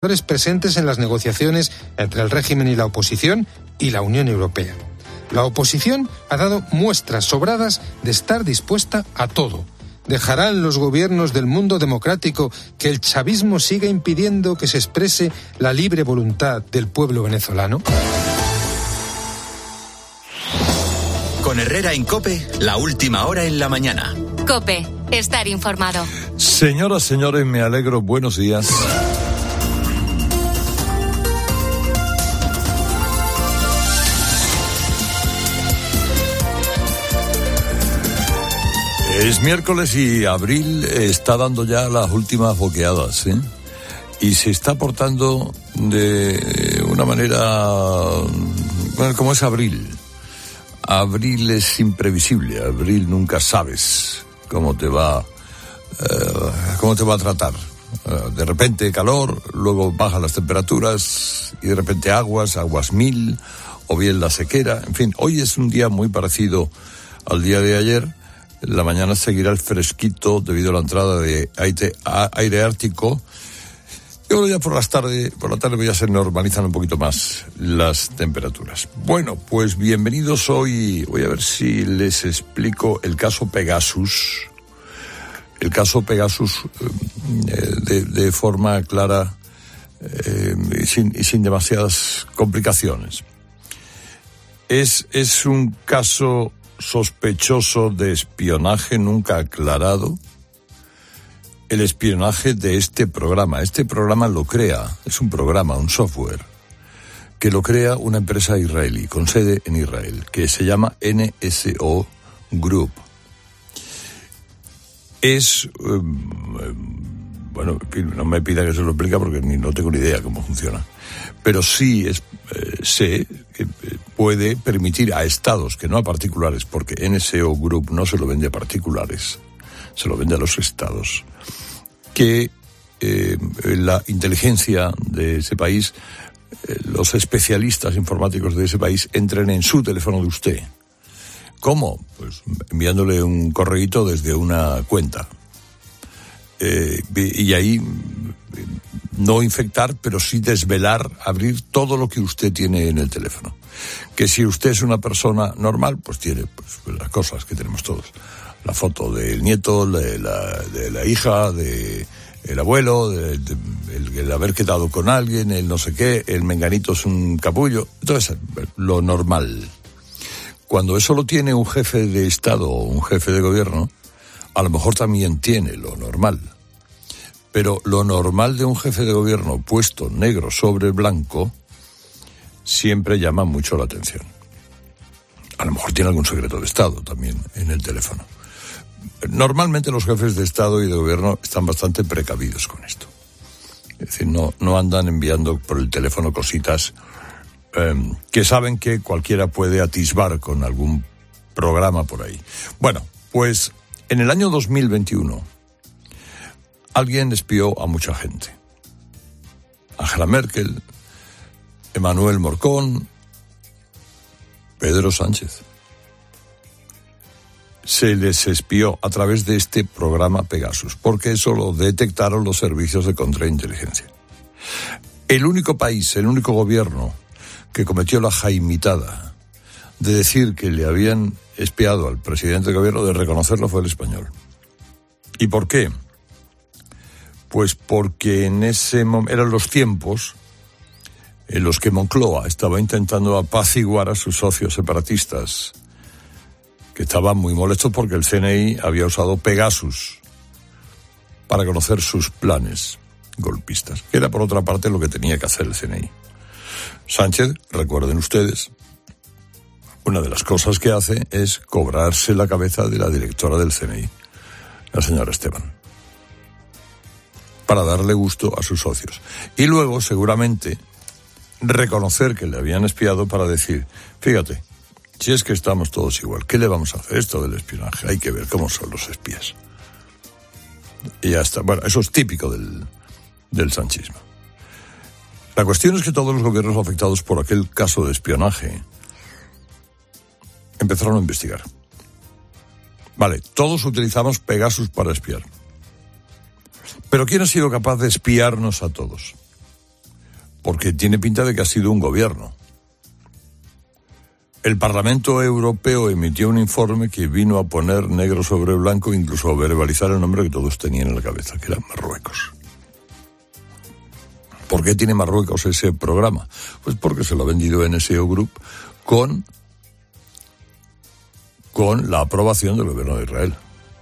presentes en las negociaciones entre el régimen y la oposición y la Unión Europea. La oposición ha dado muestras sobradas de estar dispuesta a todo. ¿Dejarán los gobiernos del mundo democrático que el chavismo siga impidiendo que se exprese la libre voluntad del pueblo venezolano? Con Herrera en COPE, la última hora en la mañana. COPE, estar informado. Señoras, señores, me alegro. Buenos días. Es miércoles y abril está dando ya las últimas boqueadas, ¿eh? Y se está portando de una manera, bueno, como es abril. Abril es imprevisible, abril nunca sabes cómo te va a tratar. De repente calor, luego bajan las temperaturas y de repente aguas 1000, o bien la sequera. En fin, hoy es un día muy parecido al día de ayer. En la mañana seguirá el fresquito debido a la entrada de aire ártico. Y ahora ya por la tarde ya se normalizan un poquito más las temperaturas. Bueno, pues bienvenidos hoy. Voy a ver si les explico el caso Pegasus. El caso Pegasus de forma clara y sin demasiadas complicaciones. Es un caso sospechoso de espionaje nunca aclarado. El espionaje de este programa. Este programa lo crea, es un programa, un software, que lo crea una empresa israelí, con sede en Israel, que se llama NSO Group. Es, bueno, no me pida que se lo explique porque no tengo ni idea cómo funciona. Pero sí sé que puede permitir a estados, que no a particulares, porque NSO Group no se lo vende a particulares, se lo vende a los estados, que la inteligencia de ese país, los especialistas informáticos de ese país entren en su teléfono de usted. ¿Cómo? Pues enviándole un correíto desde una cuenta. Y ahí no infectar, pero sí desvelar, abrir todo lo que usted tiene en el teléfono. Que si usted es una persona normal, pues tiene las cosas que tenemos todos. La foto del nieto, de la hija, del abuelo, el haber quedado con alguien, el no sé qué, el menganito es un capullo. Entonces, lo normal. Cuando eso lo tiene un jefe de Estado o un jefe de gobierno, a lo mejor también tiene lo normal. Pero lo normal de un jefe de gobierno puesto negro sobre blanco siempre llama mucho la atención. A lo mejor tiene algún secreto de Estado también en el teléfono. Normalmente los jefes de Estado y de gobierno están bastante precavidos con esto. Es decir, no andan enviando por el teléfono cositas que saben que cualquiera puede atisbar con algún programa por ahí. Bueno, pues en el año 2021 alguien espió a mucha gente. Angela Merkel, Emmanuel Macron, Pedro Sánchez. Se les espió a través de este programa Pegasus, porque eso lo detectaron los servicios de contrainteligencia. El único país, el único gobierno que cometió la jaimitada de decir que le habían espiado al presidente del gobierno, de reconocerlo, fue el español. ¿Y por qué? Pues porque en ese momento eran los tiempos en los que Moncloa estaba intentando apaciguar a sus socios separatistas, que estaban muy molestos porque el CNI había usado Pegasus para conocer sus planes golpistas, que era por otra parte lo que tenía que hacer el CNI. Sánchez, recuerden ustedes, una de las cosas que hace es cobrarse la cabeza de la directora del CNI, la señora Esteban, para darle gusto a sus socios. Y luego, seguramente, reconocer que le habían espiado para decir, fíjate, si es que estamos todos igual, ¿qué le vamos a hacer? Esto del espionaje, hay que ver cómo son los espías. Y ya está. Bueno, eso es típico del sanchismo. La cuestión es que todos los gobiernos afectados por aquel caso de espionaje empezaron a investigar. Vale, todos utilizamos Pegasus para espiar. Pero ¿quién ha sido capaz de espiarnos a todos? porque tiene pinta de que ha sido un gobierno. El Parlamento Europeo emitió un informe que vino a poner negro sobre blanco, incluso a verbalizar el nombre que todos tenían en la cabeza, que era Marruecos. ¿Por qué tiene Marruecos ese programa? Pues porque se lo ha vendido NSO Group con la aprobación del gobierno de Israel,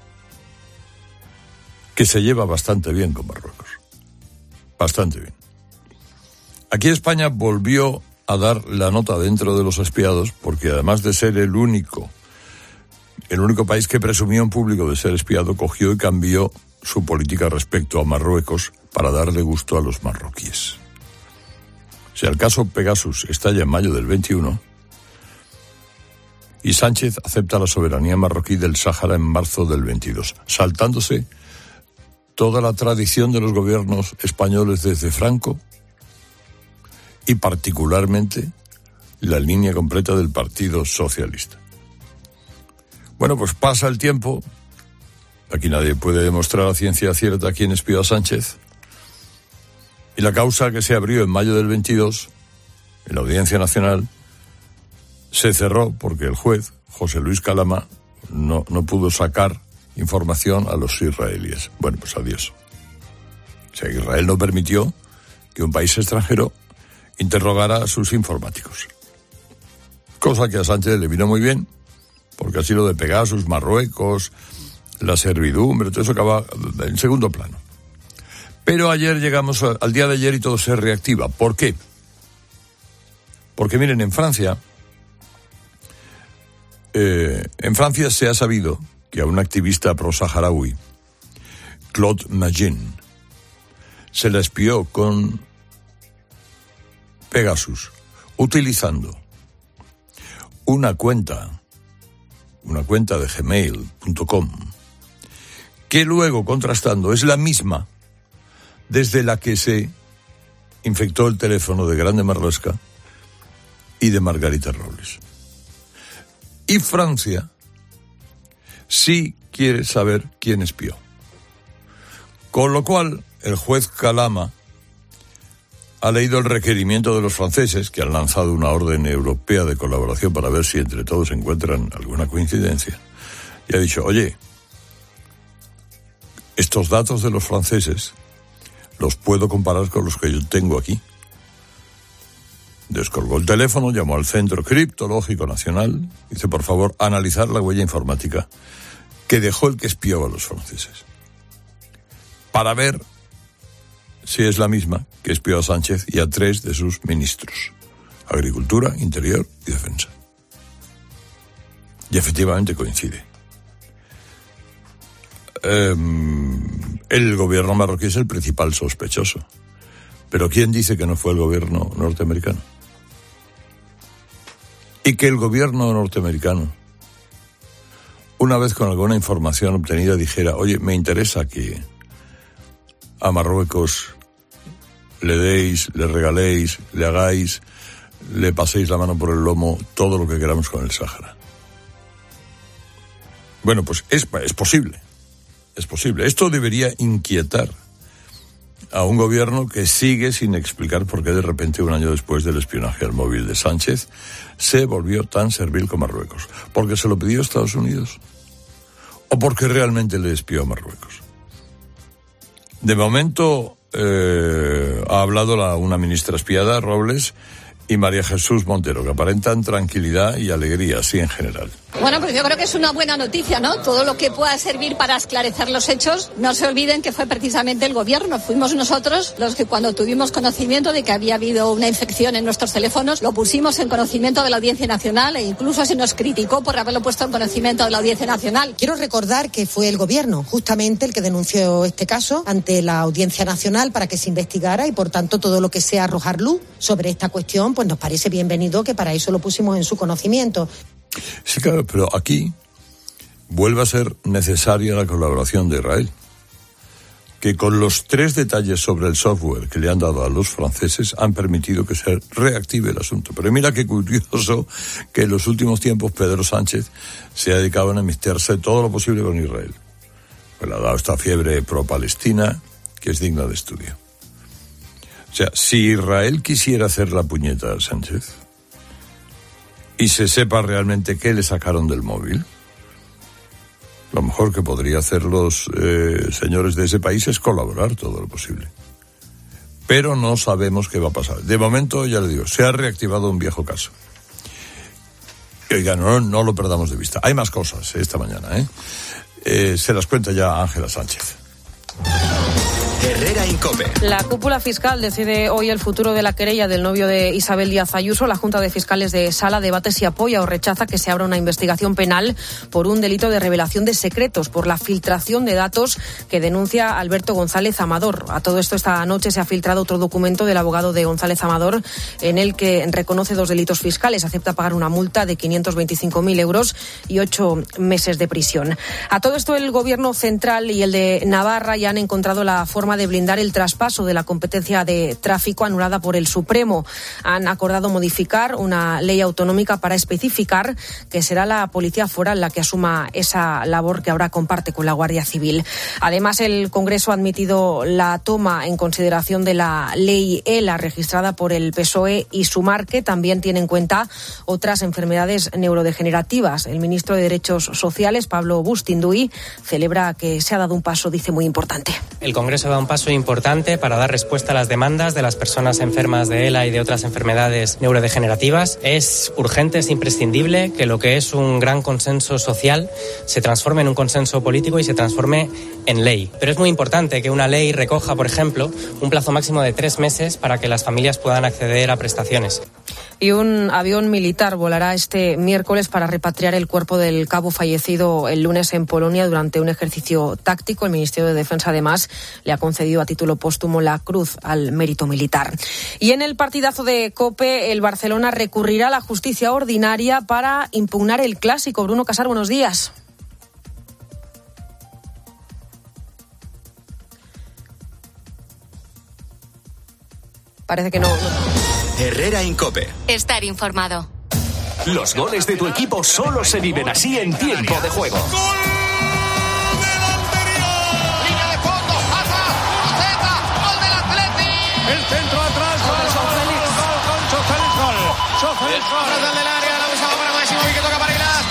que se lleva bastante bien con Marruecos. Bastante bien. Aquí España volvió a dar la nota dentro de los espiados, porque además de ser el único país que presumió en público de ser espiado, cogió y cambió su política respecto a Marruecos para darle gusto a los marroquíes. Si el caso Pegasus estalla en mayo del 21 y Sánchez acepta la soberanía marroquí del Sáhara en marzo del 22, saltándose toda la tradición de los gobiernos españoles desde Franco y particularmente la línea completa del Partido Socialista. Bueno, pues pasa el tiempo, aquí nadie puede demostrar a ciencia cierta quién espió a Sánchez, y la causa que se abrió en mayo del 22, en la Audiencia Nacional, se cerró porque el juez, José Luis Calama, no pudo sacar información a los israelíes. Bueno, pues adiós. O sea, Israel no permitió que un país extranjero interrogara a sus informáticos. Cosa que a Sánchez le vino muy bien, porque así lo de Pegasus, Marruecos, la servidumbre, todo eso acaba en segundo plano. Pero ayer llegamos al día de ayer y todo se reactiva. ¿Por qué? Porque miren, en Francia se ha sabido que a un activista pro-saharaui, Claude Magin, se la espió con Pegasus, utilizando una cuenta de gmail.com, que luego, contrastando, es la misma desde la que se infectó el teléfono de Grande Marlaska y de Margarita Robles. Y Francia sí quiere saber quién espió. Con lo cual, el juez Calama ha leído el requerimiento de los franceses, que han lanzado una orden europea de colaboración para ver si entre todos encuentran alguna coincidencia, y ha dicho, oye, estos datos de los franceses los puedo comparar con los que yo tengo aquí. Descolgó el teléfono, llamó al Centro Criptológico Nacional, dice, por favor, analizar la huella informática que dejó el que espió a los franceses, para ver si es la misma que espió a Sánchez y a 3 de sus ministros: Agricultura, Interior y Defensa. Y efectivamente coincide. El gobierno marroquí es el principal sospechoso. Pero ¿quién dice que no fue el gobierno norteamericano? Y que el gobierno norteamericano, una vez con alguna información obtenida, dijera, oye, me interesa que a Marruecos le deis, le regaléis, le hagáis, le paséis la mano por el lomo, todo lo que queramos con el Sáhara. Bueno, pues es posible. Es posible. Esto debería inquietar a un gobierno que sigue sin explicar por qué de repente, un año después del espionaje al móvil de Sánchez, se volvió tan servil con Marruecos. ¿Porque se lo pidió Estados Unidos? ¿O porque realmente le espió a Marruecos? De momento ha hablado una ministra espiada, Robles, y María Jesús Montero, que aparentan tranquilidad y alegría, así en general. Bueno, pues yo creo que es una buena noticia, ¿no? Todo lo que pueda servir para esclarecer los hechos. No se olviden que fue precisamente el gobierno. Fuimos nosotros los que, cuando tuvimos conocimiento de que había habido una infección en nuestros teléfonos, lo pusimos en conocimiento de la Audiencia Nacional, e incluso se nos criticó por haberlo puesto en conocimiento de la Audiencia Nacional. Quiero recordar que fue el gobierno justamente el que denunció este caso ante la Audiencia Nacional para que se investigara, y por tanto todo lo que sea arrojar luz sobre esta cuestión, pues nos parece bienvenido, que para eso lo pusimos en su conocimiento. Sí, claro, pero aquí vuelve a ser necesaria la colaboración de Israel, que con los 3 detalles sobre el software que le han dado a los franceses han permitido que se reactive el asunto. Pero mira qué curioso que en los últimos tiempos Pedro Sánchez se ha dedicado a meterse todo lo posible con Israel. Pues le ha dado esta fiebre pro-palestina que es digna de estudio. O sea, si Israel quisiera hacer la puñeta a Sánchez y se sepa realmente qué le sacaron del móvil, lo mejor que podría hacer los señores de ese país es colaborar todo lo posible. Pero no sabemos qué va a pasar. De momento, ya le digo, se ha reactivado un viejo caso. Y oiga, no lo perdamos de vista. Hay más cosas esta mañana, se las cuenta ya Ángela Sánchez. Herrera Incope. La cúpula fiscal decide hoy el futuro de la querella del novio de Isabel Díaz Ayuso. La Junta de Fiscales de Sala debate si apoya o rechaza que se abra una investigación penal por un delito de revelación de secretos, por la filtración de datos que denuncia Alberto González Amador. A todo esto, esta noche se ha filtrado otro documento del abogado de González Amador en el que reconoce 2 delitos fiscales. Acepta pagar una multa de 525.000 euros y 8 meses de prisión. A todo esto, el Gobierno central y el de Navarra ya han encontrado la forma de blindar el traspaso de la competencia de tráfico anulada por el Supremo. Han acordado modificar una ley autonómica para especificar que será la Policía Foral la que asuma esa labor que ahora comparte con la Guardia Civil. Además, el Congreso ha admitido la toma en consideración de la ley ELA registrada por el PSOE y Sumar, que también tiene en cuenta otras enfermedades neurodegenerativas. El ministro de Derechos Sociales, Pablo Bustinduy, celebra que se ha dado un paso, dice, muy importante. El Congreso da un paso importante para dar respuesta a las demandas de las personas enfermas de ELA y de otras enfermedades neurodegenerativas. Es urgente, es imprescindible que lo que es un gran consenso social se transforme en un consenso político y se transforme en ley. Pero es muy importante que una ley recoja, por ejemplo, un plazo máximo de 3 meses para que las familias puedan acceder a prestaciones. Y un avión militar volará este miércoles para repatriar el cuerpo del cabo fallecido el lunes en Polonia durante un ejercicio táctico. El Ministerio de Defensa, además, le ha concedido a título póstumo la Cruz al Mérito Militar. Y en el partidazo de COPE, el Barcelona recurrirá a la justicia ordinaria para impugnar el clásico. Bruno Casar, buenos días. Parece que no. Herrera Incope. Estar informado. Los goles de tu equipo solo se viven así en tiempo de juego. El centro atrás para Félix. Gol con Félix. Atrás del área, la buscaba para Máximo y que toca para Ilas.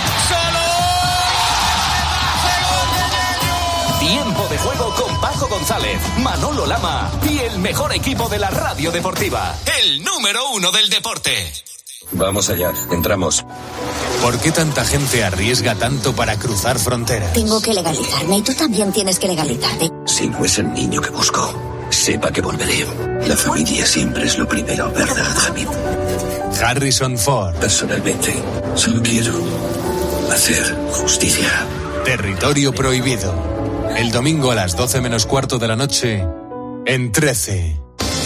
¡Solo! Tiempo de juego con Paco González, Manolo Lama y el mejor equipo de la radio deportiva. El número 1 del deporte. Vamos allá, entramos. ¿Por qué tanta gente arriesga tanto para cruzar fronteras? Tengo que legalizarme y tú también tienes que legalizarte. Si no es el niño que busco, sepa que volveré. La familia siempre es lo primero, ¿verdad, Hamid? Harrison Ford. Personalmente, solo quiero hacer justicia. Territorio prohibido. El domingo a las 12 menos cuarto de la noche, en 13.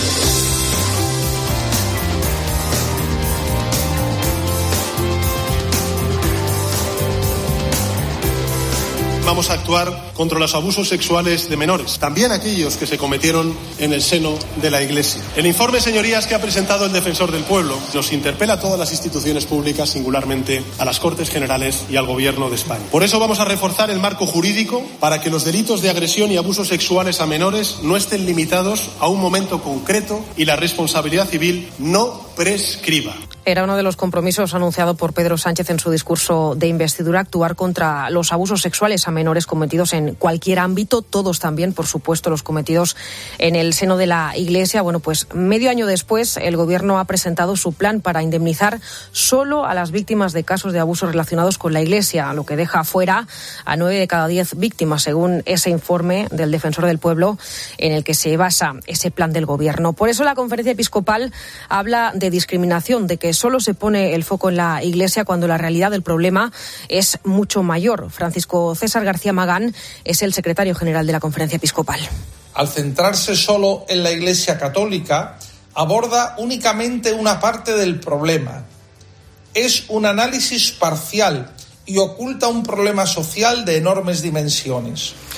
Vamos a actuar contra los abusos sexuales de menores, también aquellos que se cometieron en el seno de la Iglesia. El informe, señorías, que ha presentado el Defensor del Pueblo nos interpela a todas las instituciones públicas, singularmente a las Cortes Generales y al Gobierno de España. Por eso vamos a reforzar el marco jurídico para que los delitos de agresión y abusos sexuales a menores no estén limitados a un momento concreto y la responsabilidad civil no prescriba. Era uno de los compromisos anunciado por Pedro Sánchez en su discurso de investidura, actuar contra los abusos sexuales a menores cometidos en cualquier ámbito, todos también, por supuesto, los cometidos en el seno de la Iglesia. Bueno, pues medio año después, el Gobierno ha presentado su plan para indemnizar solo a las víctimas de casos de abusos relacionados con la Iglesia, lo que deja fuera a 9 de cada 10 víctimas, según ese informe del Defensor del Pueblo en el que se basa ese plan del Gobierno. Por eso la Conferencia Episcopal habla de discriminación, de que solo se pone el foco en la Iglesia cuando la realidad del problema es mucho mayor. Francisco César García Magán es el secretario general de la Conferencia Episcopal. Al centrarse solo en la Iglesia Católica, aborda únicamente una parte del problema. Es un análisis parcial y oculta un problema social de enormes dimensiones.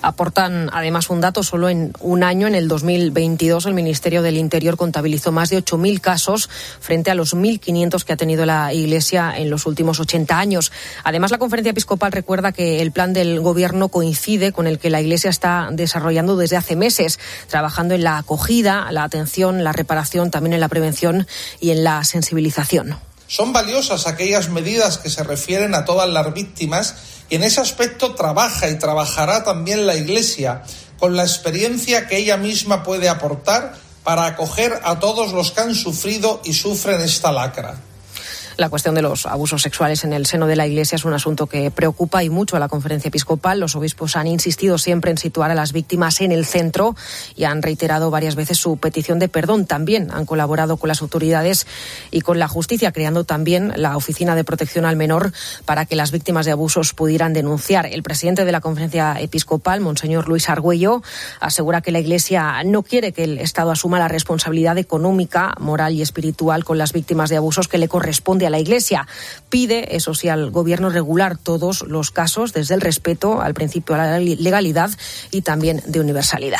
Aportan además un dato: solo en un año, en el 2022, el Ministerio del Interior contabilizó más de 8.000 casos frente a los 1.500 que ha tenido la Iglesia en los últimos 80 años. Además, la Conferencia Episcopal recuerda que el plan del Gobierno coincide con el que la Iglesia está desarrollando desde hace meses, trabajando en la acogida, la atención, la reparación, también en la prevención y en la sensibilización. Son valiosas aquellas medidas que se refieren a todas las víctimas, y en ese aspecto trabaja y trabajará también la Iglesia con la experiencia que ella misma puede aportar para acoger a todos los que han sufrido y sufren esta lacra. La cuestión de los abusos sexuales en el seno de la Iglesia es un asunto que preocupa y mucho a la Conferencia Episcopal. Los obispos han insistido siempre en situar a las víctimas en el centro y han reiterado varias veces su petición de perdón. También han colaborado con las autoridades y con la justicia, creando también la Oficina de Protección al Menor para que las víctimas de abusos pudieran denunciar. El presidente de la Conferencia Episcopal, Monseñor Luis Argüello, asegura que la Iglesia no quiere que el Estado asuma la responsabilidad económica, moral y espiritual con las víctimas de abusos que le corresponde a la Iglesia. Pide, eso sí, al Gobierno regular todos los casos desde el respeto al principio de la legalidad y también de universalidad.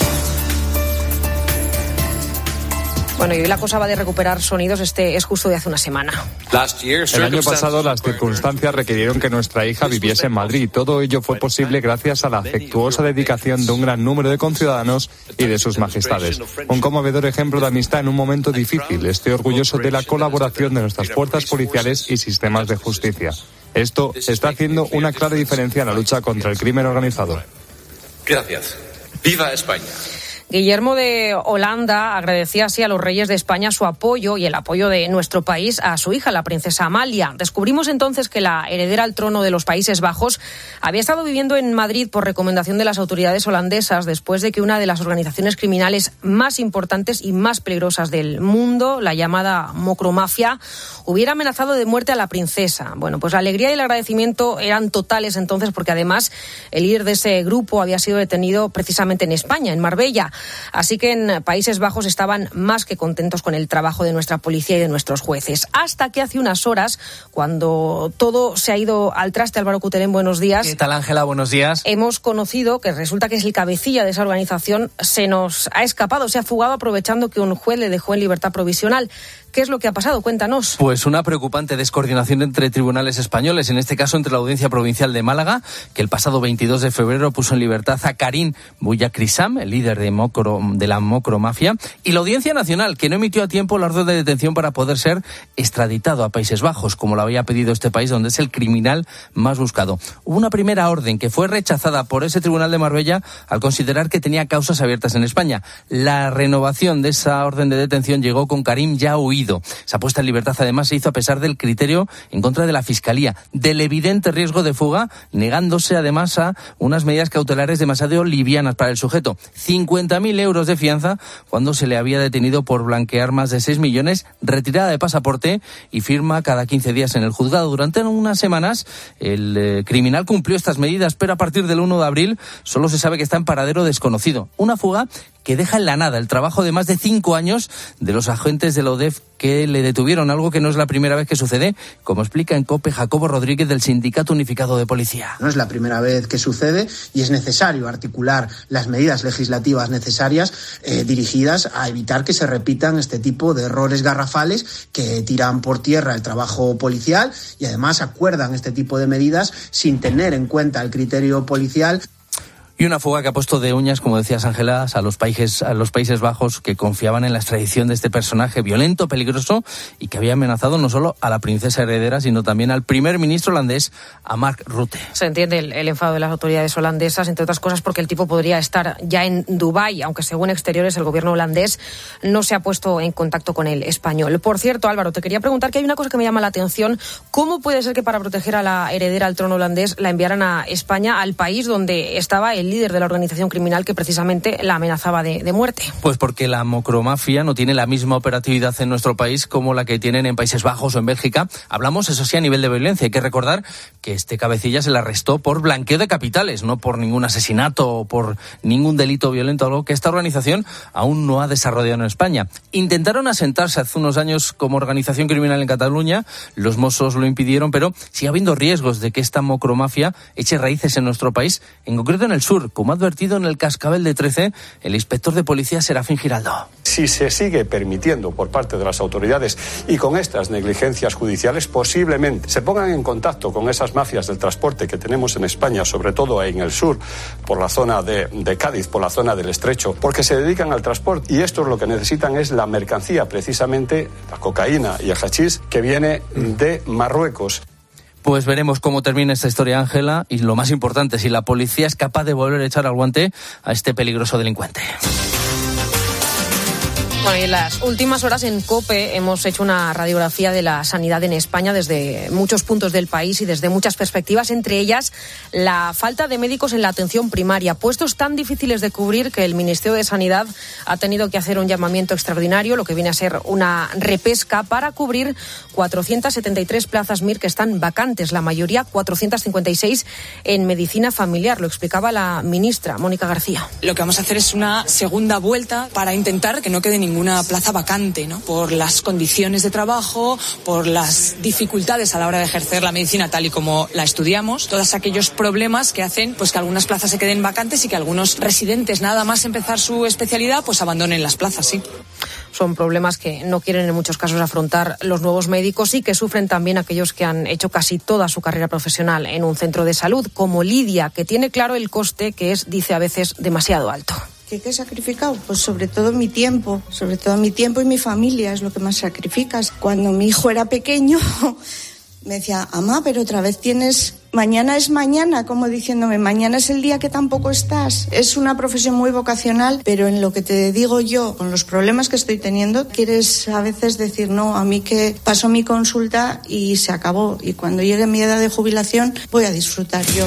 Bueno, y hoy la cosa va de recuperar sonidos. Este es justo de hace una semana. El año pasado las circunstancias requirieron que nuestra hija viviese en Madrid. Todo ello fue posible gracias a la afectuosa dedicación de un gran número de conciudadanos y de sus majestades. Un conmovedor ejemplo de amistad en un momento difícil. Estoy orgulloso de la colaboración de nuestras fuerzas policiales y sistemas de justicia. Esto está haciendo una clara diferencia en la lucha contra el crimen organizado. Gracias. ¡Viva España! Guillermo de Holanda agradecía así a los reyes de España su apoyo y el apoyo de nuestro país a su hija, la princesa Amalia. Descubrimos entonces que la heredera al trono de los Países Bajos había estado viviendo en Madrid por recomendación de las autoridades holandesas después de que una de las organizaciones criminales más importantes y más peligrosas del mundo, la llamada Mokromafia, hubiera amenazado de muerte a la princesa. Bueno, pues la alegría y el agradecimiento eran totales entonces, porque además el líder de ese grupo había sido detenido precisamente en España, en Marbella. Así que en Países Bajos estaban más que contentos con el trabajo de nuestra policía y de nuestros jueces. Hasta que hace unas horas, cuando todo se ha ido al traste, Álvaro Cuterén, buenos días. ¿Qué tal, Ángela? Buenos días. Hemos conocido que resulta que es el cabecilla de esa organización, se nos ha escapado, se ha fugado aprovechando que un juez le dejó en libertad provisional. ¿Qué es lo que ha pasado? Cuéntanos. Pues una preocupante descoordinación entre tribunales españoles, en este caso entre la Audiencia Provincial de Málaga, que el pasado 22 de febrero puso en libertad a Karim Bouyakrisam, el líder de la Mokromafia, y la Audiencia Nacional, que no emitió a tiempo la orden de detención para poder ser extraditado a Países Bajos, como lo había pedido este país, donde es el criminal más buscado. Hubo una primera orden que fue rechazada por ese tribunal de Marbella al considerar que tenía causas abiertas en España. La renovación de esa orden de detención llegó con Karim ya huido. Esa puesta en libertad además se hizo a pesar del criterio en contra de la Fiscalía, del evidente riesgo de fuga, negándose además a unas medidas cautelares demasiado livianas para el sujeto. 50.000 euros de fianza cuando se le había detenido por blanquear más de 6 millones, retirada de pasaporte y firma cada 15 días en el juzgado. Durante unas semanas el criminal cumplió estas medidas, pero a partir del 1 de abril solo se sabe que está en paradero desconocido. Una fuga que deja en la nada el trabajo de más de 5 años de los agentes de la ODEF que le detuvieron, algo que no es la primera vez que sucede, como explica en COPE Jacobo Rodríguez del Sindicato Unificado de Policía. No es la primera vez que sucede y es necesario articular las medidas legislativas necesarias dirigidas a evitar que se repitan este tipo de errores garrafales que tiran por tierra el trabajo policial y además acuerdan este tipo de medidas sin tener en cuenta el criterio policial. Y una fuga que ha puesto de uñas, como decías, Ángela, a los Países Bajos, que confiaban en la extradición de este personaje violento, peligroso y que había amenazado no solo a la princesa heredera, sino también al primer ministro holandés, a Mark Rutte. Se entiende el enfado de las autoridades holandesas, entre otras cosas porque el tipo podría estar ya en Dubái, aunque según exteriores el gobierno holandés no se ha puesto en contacto con el español. Por cierto, Álvaro, te quería preguntar que hay una cosa que me llama la atención. ¿Cómo puede ser que para proteger a la heredera al trono holandés la enviaran a España, al país donde estaba el líder de la organización criminal que precisamente la amenazaba de muerte? Pues porque la Mokromafia no tiene la misma operatividad en nuestro país como la que tienen en Países Bajos o en Bélgica. Hablamos, eso sí, a nivel de violencia. Hay que recordar que este cabecilla se le arrestó por blanqueo de capitales, no por ningún asesinato o por ningún delito violento, algo que esta organización aún no ha desarrollado en España. Intentaron asentarse hace unos años como organización criminal en Cataluña, los Mossos lo impidieron, pero sigue habiendo riesgos de que esta Mokromafia eche raíces en nuestro país, en concreto en el sur. sur, como ha advertido en el Cascabel de 13 el inspector de policía Serafín Giraldo. Si se sigue permitiendo por parte de las autoridades y con estas negligencias judiciales, posiblemente se pongan en contacto con esas mafias del transporte que tenemos en España, sobre todo en el sur, por la zona de Cádiz, por la zona del Estrecho, porque se dedican al transporte y estos lo que necesitan es la mercancía, precisamente la cocaína y el hachís que viene de Marruecos. Pues veremos cómo termina esta historia, Ángela, y lo más importante, si la policía es capaz de volver a echar al guante a este peligroso delincuente. Bueno, y en las últimas horas en COPE hemos hecho una radiografía de la sanidad en España desde muchos puntos del país y desde muchas perspectivas, entre ellas la falta de médicos en la atención primaria, puestos tan difíciles de cubrir que el Ministerio de Sanidad ha tenido que hacer un llamamiento extraordinario, lo que viene a ser una repesca para cubrir 473 plazas MIR que están vacantes, la mayoría 456 en medicina familiar, lo explicaba la ministra Mónica García. Lo que vamos a hacer es una segunda vuelta para intentar que no quede ninguna plaza vacante, ¿no? Por las condiciones de trabajo, por las dificultades a la hora de ejercer la medicina tal y como la estudiamos, todos aquellos problemas que hacen pues que algunas plazas se queden vacantes y que algunos residentes nada más empezar su especialidad pues abandonen las plazas, sí. Son problemas que no quieren en muchos casos afrontar los nuevos médicos y que sufren también aquellos que han hecho casi toda su carrera profesional en un centro de salud, como Lidia, que tiene claro el coste que es, dice, a veces demasiado alto. ¿Qué he sacrificado? Pues sobre todo mi tiempo y mi familia es lo que más sacrificas. Cuando mi hijo era pequeño me decía, mamá, pero otra vez mañana es mañana, como diciéndome, mañana es el día que tampoco estás. Es una profesión muy vocacional, pero en lo que te digo yo, con los problemas que estoy teniendo, quieres a veces decir, no, a mí que paso mi consulta y se acabó. Y cuando llegue mi edad de jubilación voy a disfrutar yo.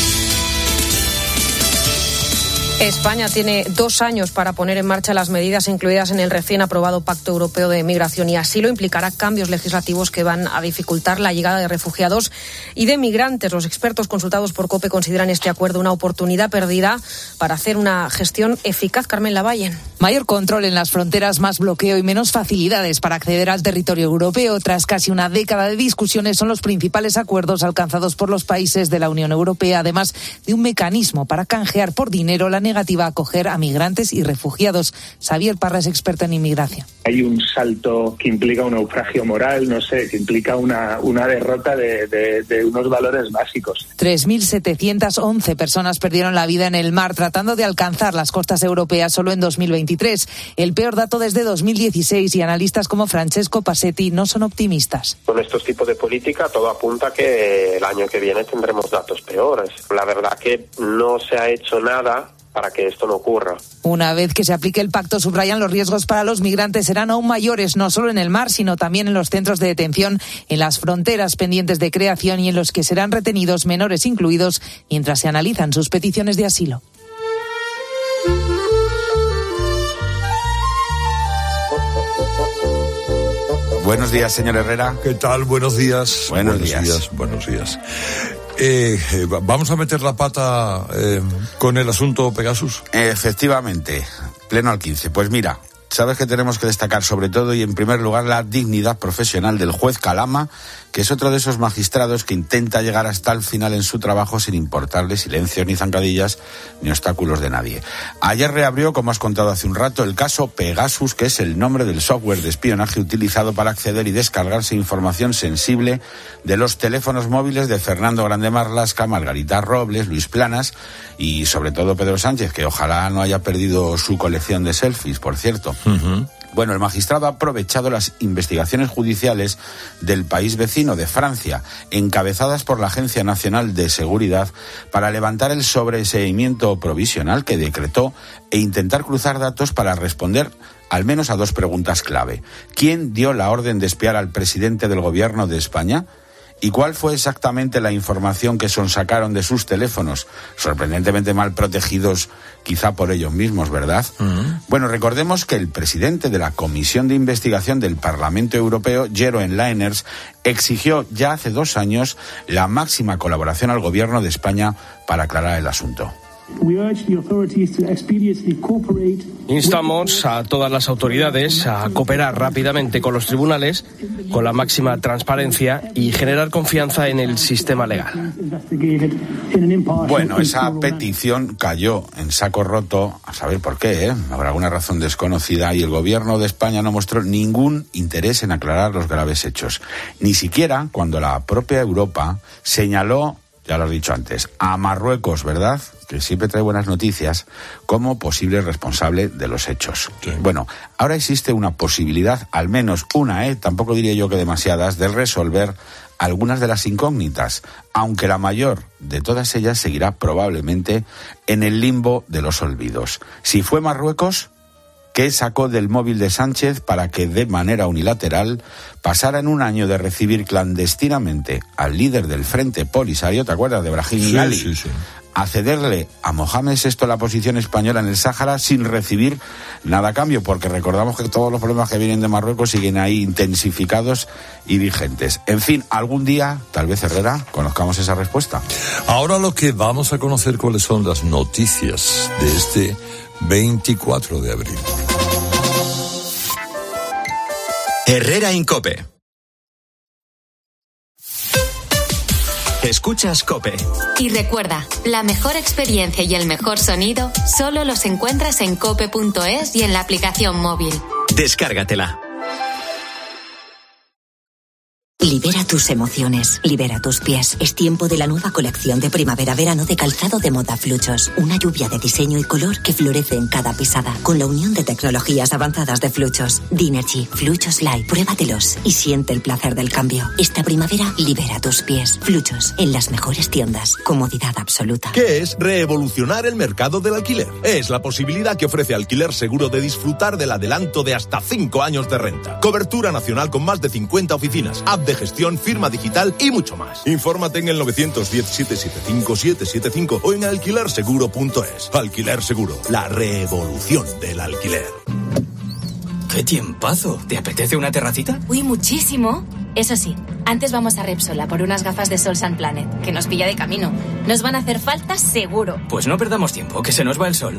España tiene 2 años para poner en marcha las medidas incluidas en el recién aprobado Pacto Europeo de Migración y Asilo. Implicará cambios legislativos que van a dificultar la llegada de refugiados y de migrantes. Los expertos consultados por COPE consideran este acuerdo una oportunidad perdida para hacer una gestión eficaz. Carmen Lavalle. Mayor control en las fronteras, más bloqueo y menos facilidades para acceder al territorio europeo. Tras casi una década de discusiones, son los principales acuerdos alcanzados por los países de la Unión Europea, además de un mecanismo para canjear por dinero la negativa a acoger a migrantes y refugiados. Xavier Parra es experto en inmigración. Hay un salto que implica un naufragio moral, que implica una derrota de unos valores básicos. 3.711 personas perdieron la vida en el mar tratando de alcanzar las costas europeas solo en 2023. El peor dato desde 2016 y analistas como Francesco Passetti no son optimistas. Con estos tipos de política todo apunta que el año que viene tendremos datos peores. La verdad que no se ha hecho nada para que esto no ocurra. Una vez que se aplique el pacto, subrayan, los riesgos para los migrantes serán aún mayores, no solo en el mar, sino también en los centros de detención, en las fronteras pendientes de creación y en los que serán retenidos menores incluidos mientras se analizan sus peticiones de asilo. Buenos días, señor Herrera. ¿Qué tal? Buenos días. Buenos días. ¿Vamos a meter la pata con el asunto Pegasus? Efectivamente, pleno al 15. Pues mira, sabes que tenemos que destacar sobre todo y en primer lugar la dignidad profesional del juez Calama, que es otro de esos magistrados que intenta llegar hasta el final en su trabajo sin importarle silencios ni zancadillas ni obstáculos de nadie. Ayer reabrió, como has contado hace un rato, el caso Pegasus, que es el nombre del software de espionaje utilizado para acceder y descargarse información sensible de los teléfonos móviles de Fernando Grande Marlaska, Margarita Robles, Luis Planas y sobre todo Pedro Sánchez, que ojalá no haya perdido su colección de selfies, por cierto. Uh-huh. Bueno, el magistrado ha aprovechado las investigaciones judiciales del país vecino de Francia, encabezadas por la Agencia Nacional de Seguridad, para levantar el sobreseimiento provisional que decretó e intentar cruzar datos para responder al menos a 2 preguntas clave. ¿Quién dio la orden de espiar al presidente del gobierno de España? ¿Y cuál fue exactamente la información que sonsacaron de sus teléfonos? Sorprendentemente mal protegidos, quizá por ellos mismos, ¿verdad? Uh-huh. Bueno, recordemos que el presidente de la Comisión de Investigación del Parlamento Europeo, Jeroen Leyners, exigió ya hace 2 años la máxima colaboración al gobierno de España para aclarar el asunto. Instamos a todas las autoridades a cooperar rápidamente con los tribunales, con la máxima transparencia y generar confianza en el sistema legal. Bueno, esa petición cayó en saco roto, a saber por qué, habrá alguna razón desconocida, y el gobierno de España no mostró ningún interés en aclarar los graves hechos. Ni siquiera cuando la propia Europa señaló, ya lo has dicho antes, a Marruecos, ¿verdad?, que siempre trae buenas noticias, como posible responsable de los hechos. Sí. Bueno, ahora existe una posibilidad, al menos una, tampoco diría yo que demasiadas, de resolver algunas de las incógnitas, aunque la mayor de todas ellas seguirá probablemente en el limbo de los olvidos. Si fue Marruecos, ¿qué sacó del móvil de Sánchez para que de manera unilateral pasara en un año de recibir clandestinamente al líder del Frente Polisario, ¿te acuerdas de Brahim Ghali? Sí, sí. A cederle a Mohamed VI la posición española en el Sáhara sin recibir nada a cambio, porque recordamos que todos los problemas que vienen de Marruecos siguen ahí intensificados y vigentes. En fin, algún día, tal vez Herrera, conozcamos esa respuesta. Ahora lo que vamos a conocer cuáles son las noticias de este 24 de abril. Herrera Incope. Escuchas COPE. Y recuerda, la mejor experiencia y el mejor sonido solo los encuentras en cope.es y en la aplicación móvil. Descárgatela. Libera tus emociones, libera tus pies. Es tiempo de la nueva colección de primavera-verano de calzado de moda Fluchos. Una lluvia de diseño y color que florece en cada pisada. Con la unión de tecnologías avanzadas de Fluchos. Dinergy, Fluchos Light. Pruébatelos y siente el placer del cambio. Esta primavera, libera tus pies. Fluchos, en las mejores tiendas. Comodidad absoluta. ¿Qué es revolucionar el mercado del alquiler? Es la posibilidad que ofrece Alquiler Seguro de disfrutar del adelanto de hasta 5 años de renta. Cobertura nacional con más de 50 oficinas. App de gestión, firma digital y mucho más. Infórmate en el 910-775-775 o en alquilerseguro.es. Alquiler Seguro, la revolución del alquiler. ¡Qué tiempazo! ¿Te apetece una terracita? Uy, muchísimo. Eso sí, antes vamos a Repsol a por unas gafas de Sol Sun Planet, que nos pilla de camino. Nos van a hacer falta seguro. Pues no perdamos tiempo, que se nos va el sol.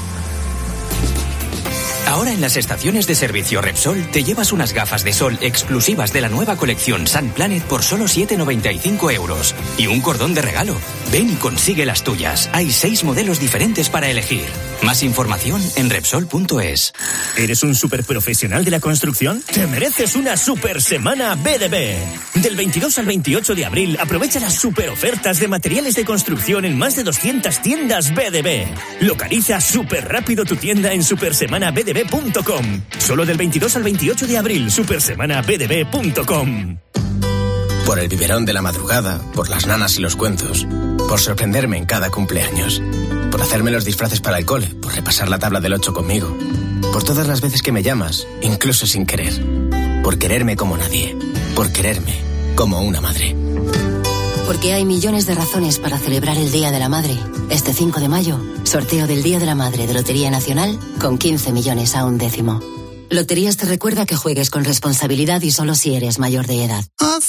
Ahora en las estaciones de servicio Repsol te llevas unas gafas de sol exclusivas de la nueva colección Sun Planet por solo 7,95 €. Y un cordón de regalo. Ven y consigue las tuyas. Hay 6 modelos diferentes para elegir. Más información en Repsol.es. ¿Eres un superprofesional de la construcción? Te mereces una super semana BDB. Del 22 al 28 de abril aprovecha las super ofertas de materiales de construcción en más de 200 tiendas BDB. Localiza súper rápido tu tienda en supersemanabdb.com. Solo del 22 al 28 de abril, supersemanabdb.com. Por el biberón de la madrugada, por las nanas y los cuentos, por sorprenderme en cada cumpleaños, por hacerme los disfraces para el cole, por repasar la tabla del 8 conmigo, por todas las veces que me llamas, incluso sin querer, por quererme como nadie, por quererme como una madre. Porque hay millones de razones para celebrar el Día de la Madre. Este 5 de mayo, sorteo del Día de la Madre de Lotería Nacional con 15 millones a un décimo. Loterías te recuerda que juegues con responsabilidad y solo si eres mayor de edad.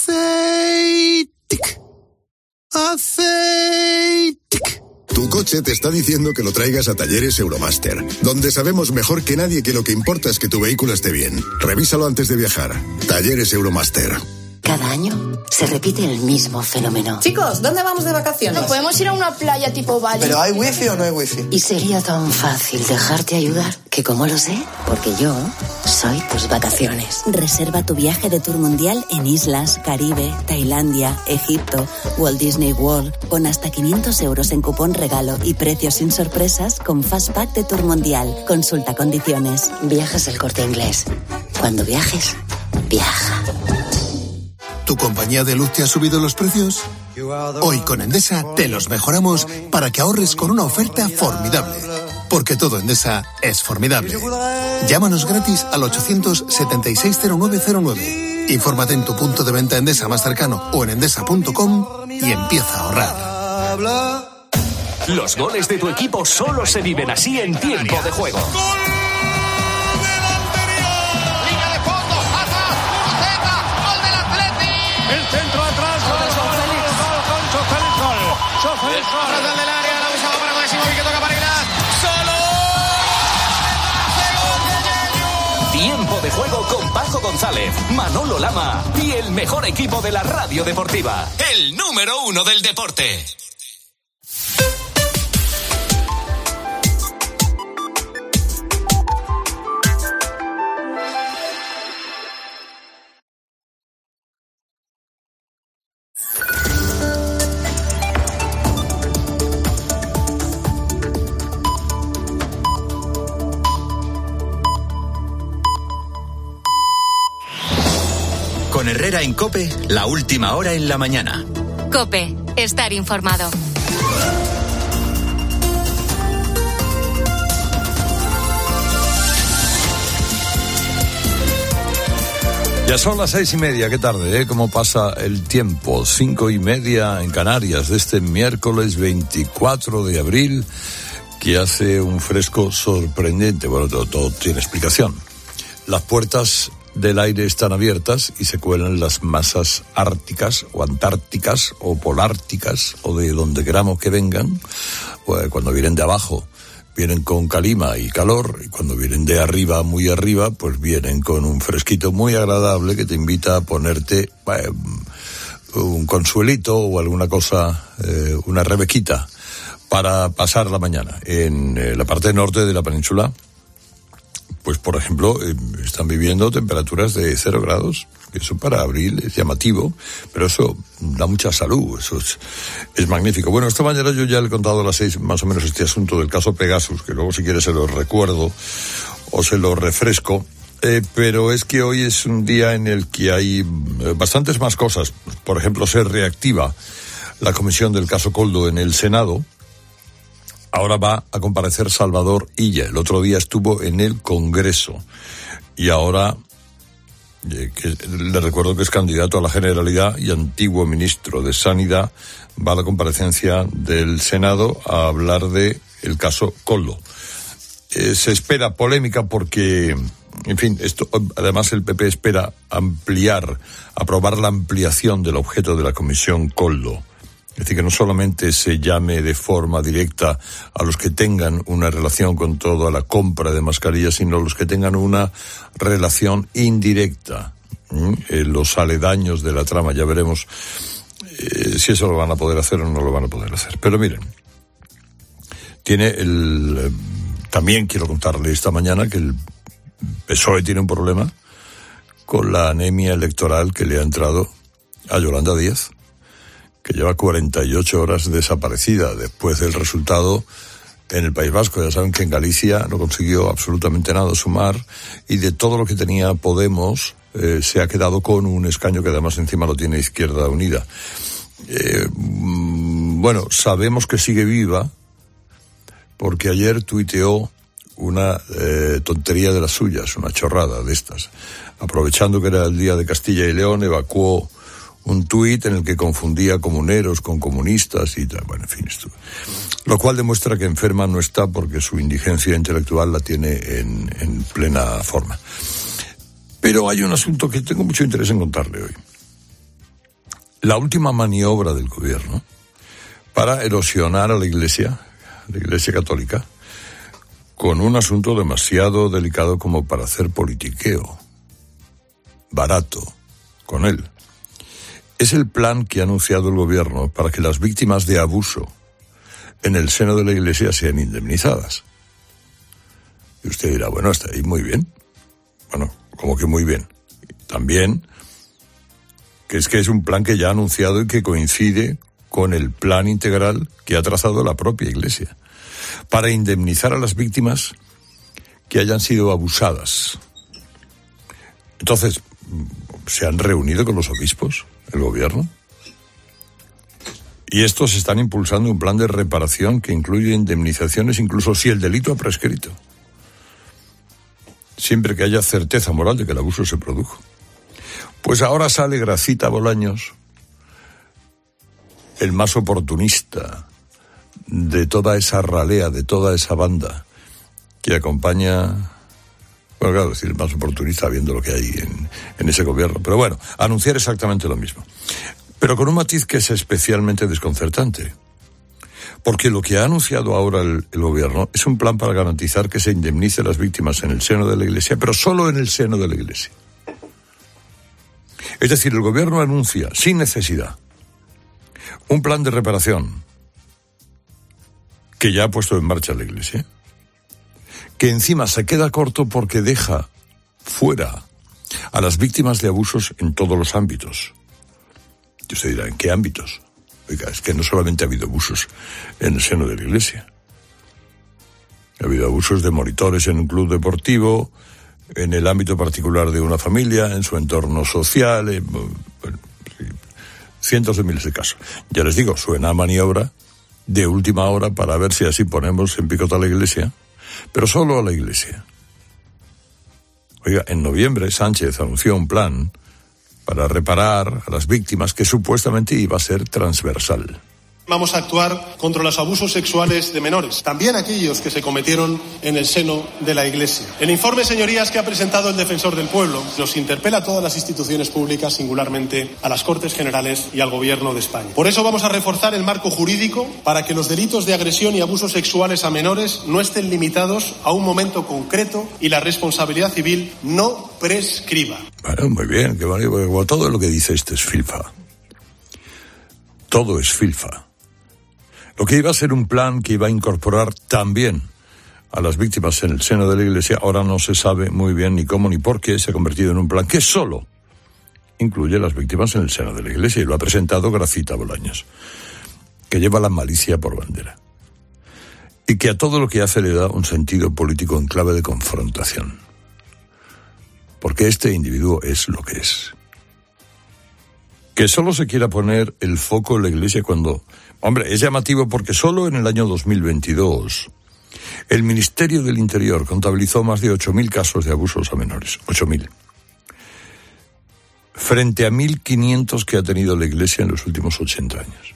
Aceite. Tu coche te está diciendo que lo traigas a Talleres Euromaster, donde sabemos mejor que nadie que lo que importa es que tu vehículo esté bien. Revísalo antes de viajar. Talleres Euromaster. Cada año se repite el mismo fenómeno. Chicos, ¿dónde vamos de vacaciones? ¿No podemos ir a una playa tipo Bali? ¿Pero hay wifi o no hay wifi? Y sería tan fácil dejarte ayudar que, como lo sé, porque yo soy tus vacaciones. Reserva tu viaje de tour mundial en islas, Caribe, Tailandia, Egipto, Walt Disney World, con hasta 500 € en cupón regalo y precios sin sorpresas con Fastpack de Tour Mundial. Consulta condiciones. Viajas El Corte Inglés. Cuando viajes, viaja. ¿Tu compañía de luz te ha subido los precios? Hoy con Endesa te los mejoramos para que ahorres con una oferta formidable. Porque todo Endesa es formidable. Llámanos gratis al 800-760909. Infórmate en tu punto de venta Endesa más cercano o en endesa.com y empieza a ahorrar. Los goles de tu equipo solo se viven así en tiempo de juego. Del área, la usaba para Máximo Viqueto juego con Paco González, Manolo Lama y el mejor equipo de la radio deportiva. El número 1 del deporte. Con Herrera en COPE, la última hora en la mañana. COPE, estar informado. Ya son las 6:30, qué tarde, ¿eh? ¿Cómo pasa el tiempo? 5:30 en Canarias de este miércoles 24 de abril, que hace un fresco sorprendente. Bueno, todo tiene explicación. Las puertas del aire están abiertas y se cuelan las masas árticas o antárticas o polárticas o de donde queramos que vengan. Pues cuando vienen de abajo vienen con calima y calor, y cuando vienen de arriba, muy arriba, pues vienen con un fresquito muy agradable que te invita a ponerte un consuelito o alguna cosa, una rebequita para pasar la mañana. En la parte norte de la península, pues por ejemplo, están viviendo temperaturas de 0 grados. Eso para abril es llamativo, pero eso da mucha salud, eso es magnífico. Bueno, esta mañana yo ya le he contado a las 6 más o menos este asunto del caso Pegasus, que luego si quiere se lo recuerdo o se lo refresco, pero es que hoy es un día en el que hay bastantes más cosas. Por ejemplo, se reactiva la comisión del caso Koldo en el Senado. Ahora va a comparecer Salvador Illa. El otro día estuvo en el Congreso. Y ahora, que le recuerdo que es candidato a la Generalidad y antiguo ministro de Sanidad, va a la comparecencia del Senado a hablar de el caso Koldo. Se espera polémica porque, en fin, esto, además el PP espera aprobar la ampliación del objeto de la comisión Koldo. Es decir, que no solamente se llame de forma directa a los que tengan una relación con toda la compra de mascarillas, sino a los que tengan una relación indirecta. Los aledaños de la trama, ya veremos si eso lo van a poder hacer o no lo van a poder hacer. Pero miren, también quiero contarle esta mañana que el PSOE tiene un problema con la anemia electoral que le ha entrado a Yolanda Díaz, que lleva 48 horas desaparecida después del resultado en el País Vasco. Ya saben que en Galicia no consiguió absolutamente nada sumar, y de todo lo que tenía Podemos se ha quedado con un escaño que además encima lo tiene Izquierda Unida. Bueno, sabemos que sigue viva porque ayer tuiteó una tontería de las suyas, una chorrada de estas. Aprovechando que era el día de Castilla y León, evacuó un tuit en el que confundía comuneros con comunistas y tal. Bueno, en fin, esto. Lo cual demuestra que enferma no está, porque su indigencia intelectual la tiene en plena forma. Pero hay un asunto que tengo mucho interés en contarle hoy. La última maniobra del gobierno para erosionar a la Iglesia Católica, con un asunto demasiado delicado como para hacer politiqueo barato con él. Es el plan que ha anunciado el gobierno para que las víctimas de abuso en el seno de la Iglesia sean indemnizadas. Y usted dirá, bueno, está ahí muy bien. Bueno, como que muy bien. También que es un plan que ya ha anunciado y que coincide con el plan integral que ha trazado la propia Iglesia para indemnizar a las víctimas que hayan sido abusadas. Entonces, ¿se han reunido con los obispos, el gobierno? Y estos están impulsando un plan de reparación que incluye indemnizaciones incluso si el delito ha prescrito, siempre que haya certeza moral de que el abuso se produjo. Pues ahora sale Gracita Bolaños, el más oportunista de toda esa ralea, de toda esa banda que acompaña. Bueno, claro, decir, el más oportunista viendo lo que hay en ese gobierno. Pero bueno, anunciar exactamente lo mismo. Pero con un matiz que es especialmente desconcertante. Porque lo que ha anunciado ahora el gobierno es un plan para garantizar que se indemnice a las víctimas en el seno de la Iglesia, pero solo en el seno de la Iglesia. Es decir, el gobierno anuncia, sin necesidad, un plan de reparación que ya ha puesto en marcha la Iglesia, que encima se queda corto porque deja fuera a las víctimas de abusos en todos los ámbitos. Y usted dirá, ¿en qué ámbitos? Oiga, es que no solamente ha habido abusos en el seno de la Iglesia. Ha habido abusos de monitores en un club deportivo, en el ámbito particular de una familia, en su entorno social, bueno, cientos de miles de casos. Ya les digo, suena a maniobra de última hora para ver si así ponemos en picota a la Iglesia, pero solo a la Iglesia. Oiga, en noviembre Sánchez anunció un plan para reparar a las víctimas que supuestamente iba a ser transversal. Vamos a actuar contra los abusos sexuales de menores, también aquellos que se cometieron en el seno de la Iglesia. El informe, señorías, que ha presentado el Defensor del Pueblo nos interpela a todas las instituciones públicas, singularmente a las Cortes Generales y al Gobierno de España. Por eso vamos a reforzar el marco jurídico para que los delitos de agresión y abusos sexuales a menores no estén limitados a un momento concreto y la responsabilidad civil no prescriba. Bueno, muy bien, que vale, todo lo que dice este es filfa. Todo es filfa. Lo que iba a ser un plan que iba a incorporar también a las víctimas en el seno de la Iglesia, ahora no se sabe muy bien ni cómo ni por qué se ha convertido en un plan que solo incluye a las víctimas en el seno de la Iglesia, y lo ha presentado Gracita Bolaños, que lleva la malicia por bandera y que a todo lo que hace le da un sentido político en clave de confrontación, porque este individuo es lo que es. Que solo se quiera poner el foco en la Iglesia cuando... Hombre, es llamativo porque solo en el año 2022 el Ministerio del Interior contabilizó más de 8.000 casos de abusos a menores. 8.000. Frente a 1.500 que ha tenido la Iglesia en los últimos 80 años.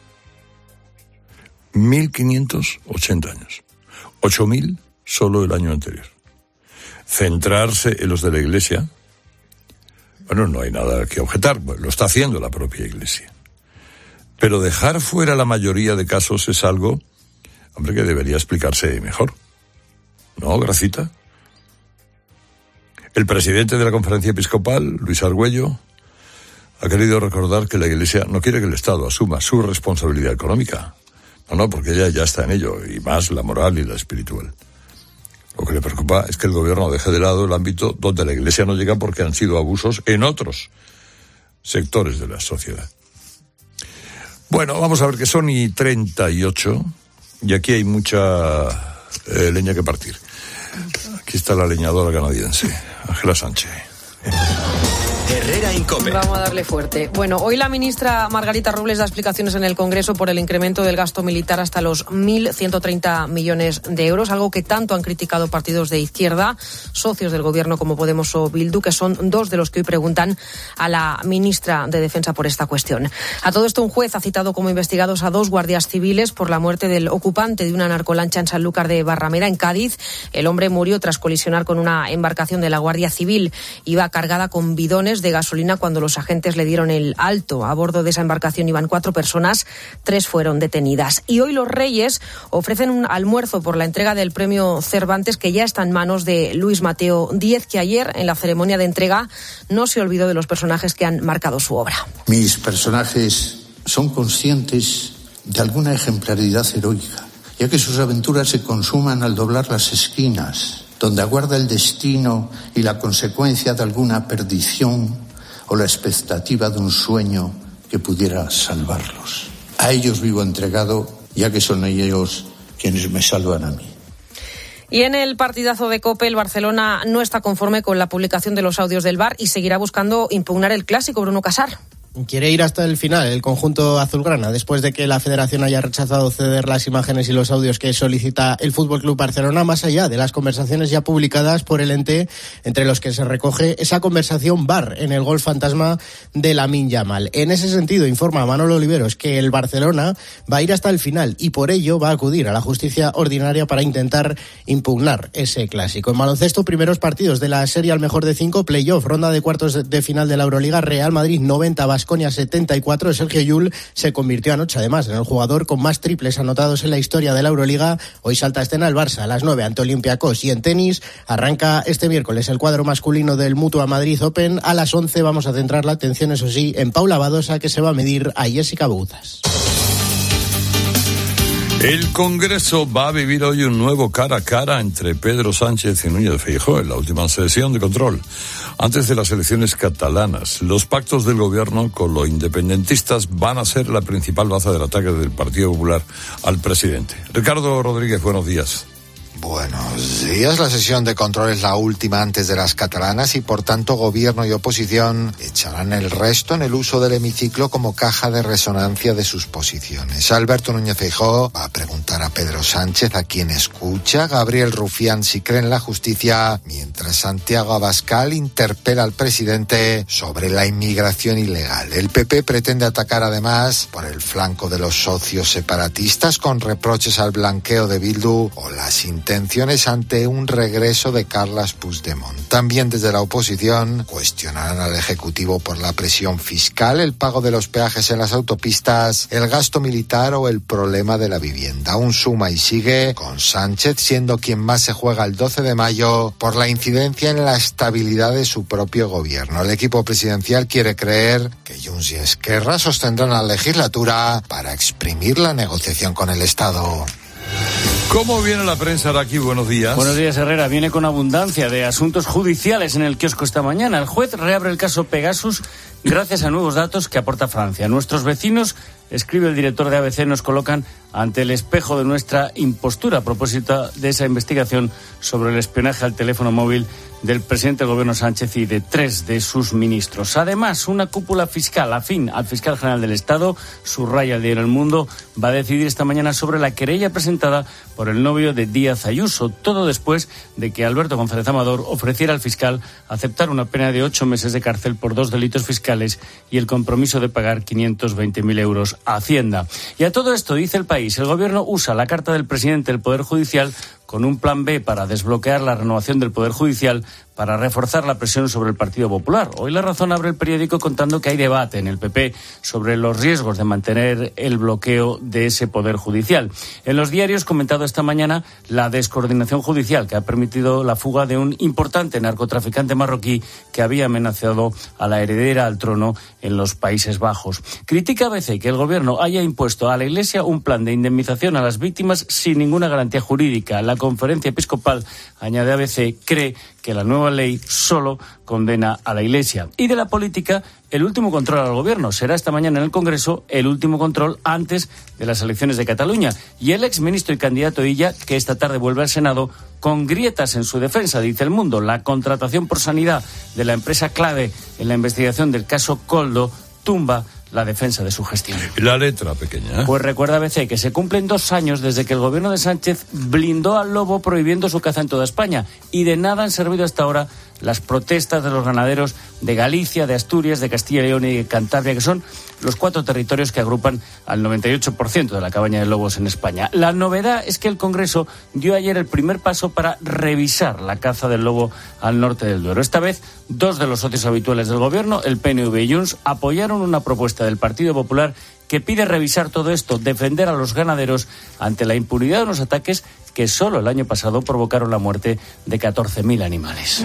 1.580 años. 8.000 solo el año anterior. Centrarse en los de la Iglesia... Bueno, no hay nada que objetar, lo está haciendo la propia Iglesia. Pero dejar fuera la mayoría de casos es algo, hombre, que debería explicarse mejor. ¿No, Gracita? El presidente de la Conferencia Episcopal, Luis Argüello, ha querido recordar que la Iglesia no quiere que el Estado asuma su responsabilidad económica. No, porque ella ya está en ello, y más la moral y la espiritual. Lo que le preocupa es que el gobierno deje de lado el ámbito donde la Iglesia no llega porque han sido abusos en otros sectores de la sociedad. Bueno, vamos a ver que son y 38 y aquí hay mucha leña que partir. Aquí está la leñadora canadiense, Ángela Sánchez. Herrera Incope. Vamos a darle fuerte. Bueno, hoy la ministra Margarita Robles da explicaciones en el Congreso por el incremento del gasto militar hasta los 1.130 millones de euros, algo que tanto han criticado partidos de izquierda, socios del Gobierno como Podemos o Bildu, que son dos de los que hoy preguntan a la ministra de Defensa por esta cuestión. A todo esto, un juez ha citado como investigados a 2 guardias civiles por la muerte del ocupante de una narcolancha en Sanlúcar de Barrameda, en Cádiz. El hombre murió tras colisionar con una embarcación de la Guardia Civil. Iba cargada con bidones de gasolina cuando los agentes le dieron el alto. A bordo de esa embarcación iban 4 personas, 3 fueron detenidas. Y hoy los Reyes ofrecen un almuerzo por la entrega del premio Cervantes, que ya está en manos de Luis Mateo Díez, que ayer en la ceremonia de entrega no se olvidó de los personajes que han marcado su obra. Mis personajes son conscientes de alguna ejemplaridad heroica, ya que sus aventuras se consuman al doblar las esquinas, donde aguarda el destino y la consecuencia de alguna perdición o la expectativa de un sueño que pudiera salvarlos. A ellos vivo entregado, ya que son ellos quienes me salvan a mí. Y en el partidazo de COPE, el Barcelona no está conforme con la publicación de los audios del VAR y seguirá buscando impugnar el clásico. Bruno Casar. Quiere ir hasta el final el conjunto azulgrana, después de que la Federación haya rechazado ceder las imágenes y los audios que solicita el Fútbol Club Barcelona, más allá de las conversaciones ya publicadas por el ente, entre los que se recoge esa conversación VAR en el gol fantasma de Lamine Yamal. En ese sentido, informa Manolo Oliveros que el Barcelona va a ir hasta el final y por ello va a acudir a la justicia ordinaria para intentar impugnar ese clásico. En baloncesto, primeros partidos de la serie al mejor de 5, playoff, ronda de cuartos de final de la Euroliga, Real Madrid 90, Baskonia 74, Sergio Llull se convirtió anoche además en el jugador con más triples anotados en la historia de la Euroliga. Hoy salta a escena el Barça a las 9 ante Olympiacos, y en tenis arranca este miércoles el cuadro masculino del Mutua Madrid Open. A las 11 vamos a centrar la atención, eso sí, en Paula Badosa, que se va a medir a Jessica Bouzas. El Congreso va a vivir hoy un nuevo cara a cara entre Pedro Sánchez y Núñez Feijóo en la última sesión de control, antes de las elecciones catalanas. Los pactos del gobierno con los independentistas van a ser la principal baza del ataque del Partido Popular al presidente. Ricardo Rodríguez, buenos días. Buenos días. La sesión de control es la última antes de las catalanas y, por tanto, gobierno y oposición echarán el resto en el uso del hemiciclo como caja de resonancia de sus posiciones. Alberto Núñez Feijóo va a preguntar a Pedro Sánchez a quién escucha, Gabriel Rufián si cree en la justicia, mientras Santiago Abascal interpela al presidente sobre la inmigración ilegal. El PP pretende atacar además por el flanco de los socios separatistas con reproches al blanqueo de Bildu o las intenciones ante un regreso de Carles Puigdemont. También desde la oposición cuestionarán al Ejecutivo por la presión fiscal, el pago de los peajes en las autopistas, el gasto militar o el problema de la vivienda. Un suma y sigue, con Sánchez siendo quien más se juega el 12 de mayo por la incidencia en la estabilidad de su propio gobierno. El equipo presidencial quiere creer que Junts y Esquerra sostendrán la legislatura para exprimir la negociación con el Estado. ¿Cómo viene la prensa de aquí? Buenos días. Buenos días, Herrera. Viene con abundancia de asuntos judiciales en el kiosco esta mañana. El juez reabre el caso Pegasus gracias a nuevos datos que aporta Francia. Nuestros vecinos, escribe el director de ABC, nos colocan ante el espejo de nuestra impostura a propósito de esa investigación sobre el espionaje al teléfono móvil del presidente del gobierno Sánchez y de 3 de sus ministros. Además, una cúpula fiscal afín al fiscal general del Estado, subraya el diario El Mundo, va a decidir esta mañana sobre la querella presentada por el novio de Díaz Ayuso, todo después de que Alberto González Amador ofreciera al fiscal aceptar una pena de 8 meses de cárcel por 2 delitos fiscales y el compromiso de pagar 520.000 euros a Hacienda. Y a todo esto, dice El País, el gobierno usa la carta del presidente del Poder Judicial con un plan B para desbloquear la renovación del Poder Judicial para reforzar la presión sobre el Partido Popular. Hoy La Razón abre el periódico contando que hay debate en el PP sobre los riesgos de mantener el bloqueo de ese Poder Judicial. En los diarios, comentado esta mañana, la descoordinación judicial que ha permitido la fuga de un importante narcotraficante marroquí que había amenazado a la heredera al trono en los Países Bajos. Critica ABC que el gobierno haya impuesto a la Iglesia un plan de indemnización a las víctimas sin ninguna garantía jurídica. La Conferencia Episcopal, añade ABC, cree que la nueva ley solo condena a la Iglesia. Y de la política, el último control al gobierno. Será esta mañana en el Congreso el último control antes de las elecciones de Cataluña. Y el exministro y candidato Illa, que esta tarde vuelve al Senado, con grietas en su defensa, dice El Mundo. La contratación por sanidad de la empresa clave en la investigación del caso Koldo tumba la defensa de su gestión. La letra pequeña. Pues recuerda ABC que se cumplen 2 años desde que el gobierno de Sánchez blindó al lobo prohibiendo su caza en toda España, y de nada han servido hasta ahora las protestas de los ganaderos de Galicia, de Asturias, de Castilla y León y de Cantabria, que son los 4 territorios que agrupan al 98% de la cabaña de lobos en España. La novedad es que el Congreso dio ayer el primer paso para revisar la caza del lobo al norte del Duero. Esta vez, 2 de los socios habituales del gobierno, el PNV y Junts, apoyaron una propuesta del Partido Popular que pide revisar todo esto, defender a los ganaderos ante la impunidad de unos ataques que solo el año pasado provocaron la muerte de 14.000 animales.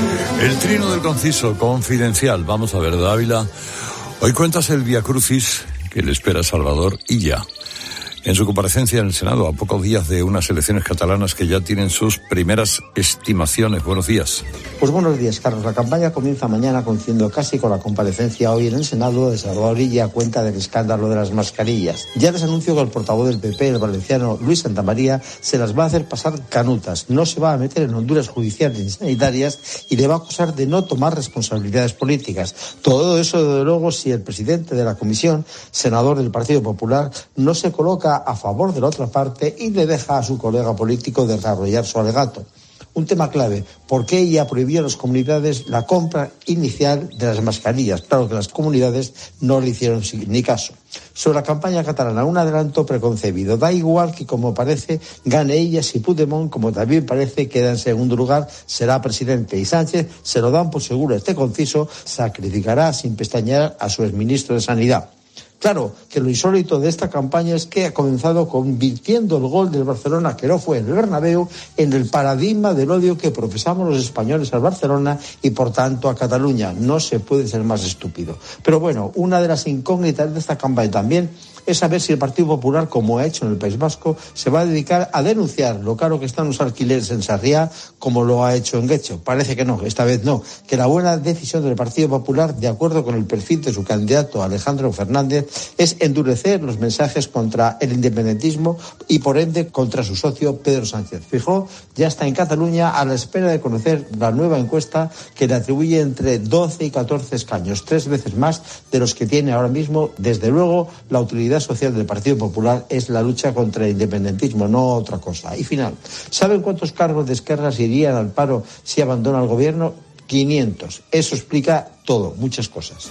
El trino del conciso confidencial. Vamos a ver, Dávila. Hoy cuentas el Vía Crucis que le espera a Salvador Illa en su comparecencia en el Senado a pocos días de unas elecciones catalanas que ya tienen sus primeras estimaciones. Buenos días. Pues buenos días, Carlos. La campaña comienza mañana coincidiendo casi con la comparecencia hoy en el Senado de Salvador Illa a cuenta del escándalo de las mascarillas. Ya les anuncio que el portavoz del PP, el valenciano Luis Santamaría, se las va a hacer pasar canutas. No se va a meter en honduras judiciales ni sanitarias y le va a acusar de no tomar responsabilidades políticas. Todo eso, desde luego, si el presidente de la comisión, senador del Partido Popular, no se coloca a favor de la otra parte y le deja a su colega político desarrollar su alegato. Un tema clave, ¿por qué ella prohibió a las comunidades la compra inicial de las mascarillas? Claro que las comunidades no le hicieron ni caso. Sobre la campaña catalana, un adelanto preconcebido. Da igual que, como parece, gane ella si Puigdemont, como también parece, queda en segundo lugar, será presidente. Y Sánchez, se lo dan por seguro este conciso, sacrificará sin pestañear a su exministro de Sanidad. Claro, que lo insólito de esta campaña es que ha comenzado convirtiendo el gol del Barcelona, que no fue en el Bernabéu, en el paradigma del odio que profesamos los españoles al Barcelona y, por tanto, a Cataluña. No se puede ser más estúpido. Pero bueno, una de las incógnitas de esta campaña también es saber si el Partido Popular, como ha hecho en el País Vasco, se va a dedicar a denunciar lo caro que están los alquileres en Sarriá, como lo ha hecho en Guecho. Parece que no, esta vez no. Que la buena decisión del Partido Popular, de acuerdo con el perfil de su candidato Alejandro Fernández, es endurecer los mensajes contra el independentismo y, por ende, contra su socio Pedro Sánchez. Fijó, ya está en Cataluña a la espera de conocer la nueva encuesta que le atribuye entre 12 y 14 escaños, 3 veces más de los que tiene ahora mismo. Desde luego, la utilidad social del Partido Popular es la lucha contra el independentismo, no otra cosa. Y final, ¿saben cuántos cargos de Esquerra se irían al paro si abandona el gobierno? 500. Eso explica todo, muchas cosas.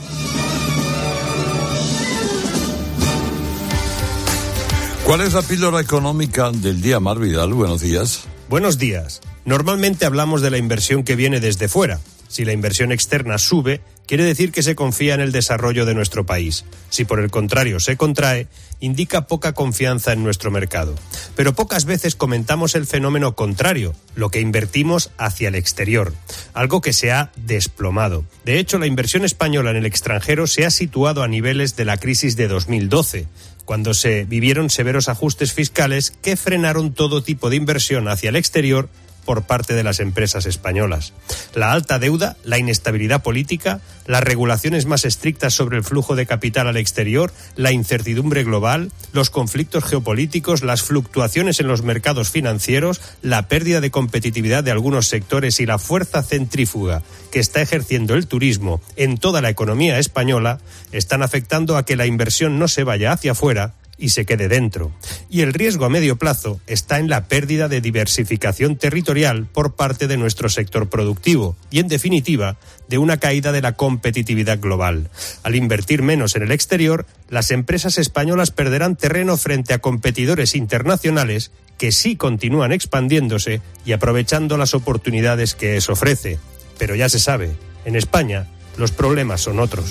¿Cuál es la píldora económica del día, Mar Vidal? Buenos días. Buenos días. Normalmente hablamos de la inversión que viene desde fuera. Si la inversión externa sube, quiere decir que se confía en el desarrollo de nuestro país. Si por el contrario se contrae, indica poca confianza en nuestro mercado. Pero pocas veces comentamos el fenómeno contrario, lo que invertimos hacia el exterior, algo que se ha desplomado. De hecho, la inversión española en el extranjero se ha situado a niveles de la crisis de 2012, cuando se vivieron severos ajustes fiscales que frenaron todo tipo de inversión hacia el exterior por parte de las empresas españolas. La alta deuda, la inestabilidad política, las regulaciones más estrictas sobre el flujo de capital al exterior, la incertidumbre global, los conflictos geopolíticos, las fluctuaciones en los mercados financieros, la pérdida de competitividad de algunos sectores y la fuerza centrífuga que está ejerciendo el turismo en toda la economía española están afectando a que la inversión no se vaya hacia afuera y se quede dentro. Y el riesgo a medio plazo está en la pérdida de diversificación territorial por parte de nuestro sector productivo y, en definitiva, de una caída de la competitividad global. Al invertir menos en el exterior, las empresas españolas perderán terreno frente a competidores internacionales que sí continúan expandiéndose y aprovechando las oportunidades que eso ofrece. Pero ya se sabe, en España los problemas son otros.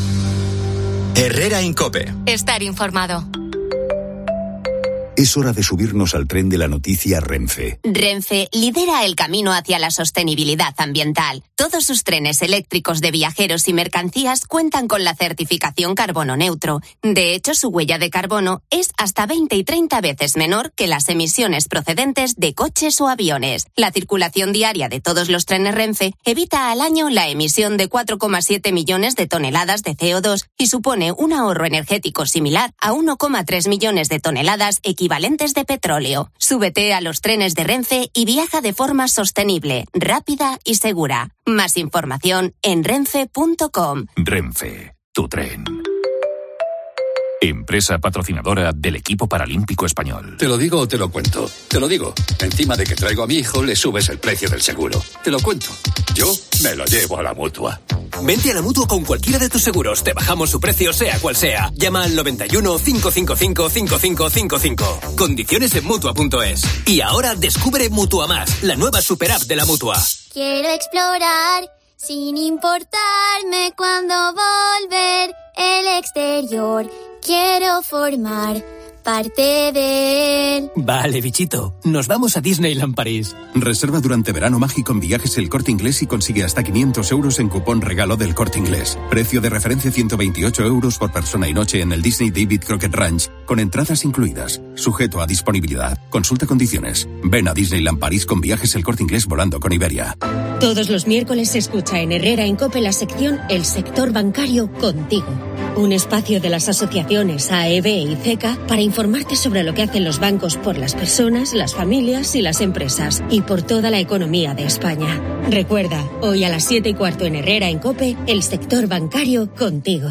Herrera en COPE. Estar informado. Es hora de subirnos al tren de la noticia Renfe. Renfe lidera el camino hacia la sostenibilidad ambiental. Todos sus trenes eléctricos de viajeros y mercancías cuentan con la certificación carbono neutro. De hecho, su huella de carbono es hasta 20 y 30 veces menor que las emisiones procedentes de coches o aviones. La circulación diaria de todos los trenes Renfe evita al año la emisión de 4,7 millones de toneladas de CO2 y supone un ahorro energético similar a 1,3 millones de toneladas equivalentes de petróleo. Súbete a los trenes de Renfe y viaja de forma sostenible, rápida y segura. Más información en renfe.com. Renfe, tu tren. Empresa patrocinadora del equipo paralímpico español. ¿Te lo digo o te lo cuento? Te lo digo. Encima de que traigo a mi hijo, le subes el precio del seguro. Te lo cuento. Yo me lo llevo a la Mutua. Vente a la Mutua con cualquiera de tus seguros. Te bajamos su precio, sea cual sea. Llama al 91 555 5555. Condiciones en Mutua.es. Y ahora descubre Mutua Más, la nueva super app de la Mutua. Quiero explorar sin importarme cuándo volver el exterior. Quiero formar parte de él. Vale, bichito. Nos vamos a Disneyland París. Reserva durante verano mágico en Viajes El Corte Inglés y consigue hasta 500 euros en cupón regalo del Corte Inglés. Precio de referencia 128 euros por persona y noche en el Disney David Crockett Ranch, con entradas incluidas. Sujeto a disponibilidad. Consulta condiciones. Ven a Disneyland París con Viajes El Corte Inglés volando con Iberia. Todos los miércoles se escucha en Herrera en COPE la sección El sector bancario contigo. Un espacio de las asociaciones AEB y CECA para informarte sobre lo que hacen los bancos por las personas, las familias y las empresas y por toda la economía de España. Recuerda, hoy a las 7:15 en Herrera en COPE, el sector bancario contigo.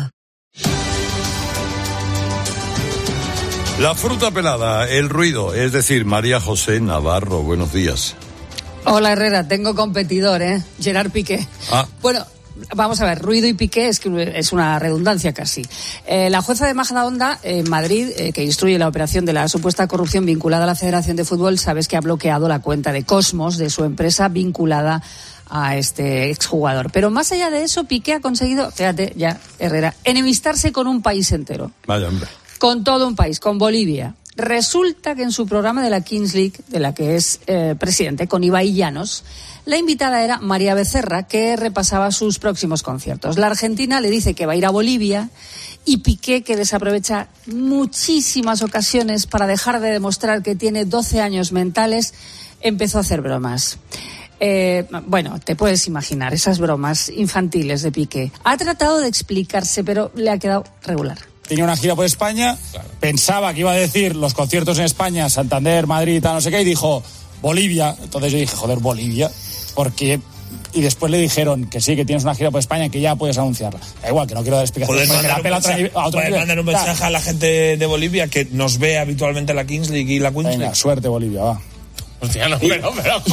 La fruta pelada, el ruido, es decir, María José Navarro, buenos días. Hola Herrera, tengo competidor, Gerard Piqué. Bueno, vamos a ver, ruido y Piqué es una redundancia casi. La jueza de Majadahonda en Madrid, que instruye la operación de la supuesta corrupción vinculada a la Federación de Fútbol, sabes que ha bloqueado la cuenta de Cosmos, de su empresa vinculada a este exjugador. Pero más allá de eso, Piqué ha conseguido, fíjate ya, Herrera, enemistarse con un país entero. Vaya hombre. Con todo un país, con Bolivia. Resulta que en su programa de la Kings League, de la que es presidente, con Ibai Llanos, la invitada era María Becerra, que repasaba sus próximos conciertos. La argentina le dice que va a ir a Bolivia y Piqué, que desaprovecha muchísimas ocasiones para dejar de demostrar que tiene 12 años mentales, empezó a hacer bromas. Bueno, te puedes imaginar esas bromas infantiles de Piqué. Ha tratado de explicarse, pero le ha quedado regular. Tenía una gira por España, pensaba que iba a decir los conciertos en España, Santander, Madrid, tal, no sé qué, y dijo Bolivia. Entonces yo dije, joder, Bolivia, porque... Y después le dijeron que sí, que tienes una gira por España, que ya puedes anunciarla. Da igual, que no quiero dar explicaciones. Puedes mandar un mensaje a la gente de Bolivia que nos ve habitualmente en la Kings League y la Queens League. Venga, suerte Bolivia, va. Hostia, no, pero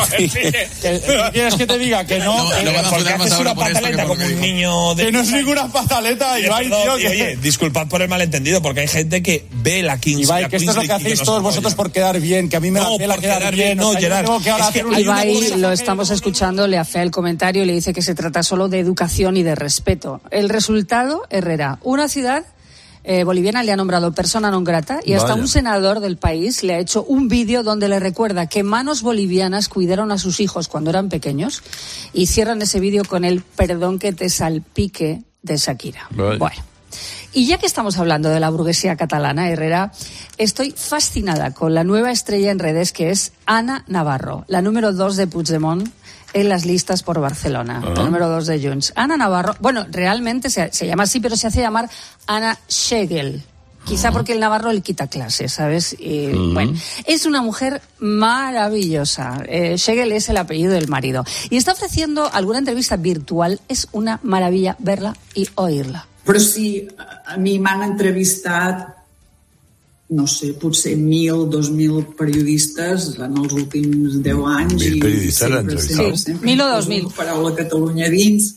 ¿Quieres que te diga que no? Porque haces una pataleta como un niño de... Que no es ninguna pataleta, Ibai, tío. Oye, disculpad por el malentendido, porque hay gente que ve la Kings League. Ibai, que esto es lo que hacéis todos vosotros por quedar bien, que a mí me da pena quedar bien. No, Gerard. Ibai, lo estamos escuchando, le afea el comentario y le dice que se trata solo de educación y de respeto. El resultado, Herrera, una ciudad... boliviana le ha nombrado persona non grata y hasta un senador del país le ha hecho un vídeo donde le recuerda que manos bolivianas cuidaron a sus hijos cuando eran pequeños y cierran ese vídeo con el perdón que te salpique de Shakira. Bueno, y ya que estamos hablando de la burguesía catalana, Herrera, estoy fascinada con la nueva estrella en redes que es Ana Navarro, la número 2 de Puigdemont en las listas por Barcelona, la número 2 de Junts. Ana Navarro, bueno, realmente se llama así, pero se hace llamar Ana Schegel. Quizá porque el Navarro le quita clase, ¿sabes? Bueno, es una mujer maravillosa. Schegel es el apellido del marido. Y está ofreciendo alguna entrevista virtual. Es una maravilla verla y oírla. Però sí, a mi m'han entrevistat, no sé, potser 1.000, 2.000 periodistes en els últims 10 anys. 1.000 periodistes l'han entrevistat. Sí, 1.000 o 2.000. Paraula Catalunya dins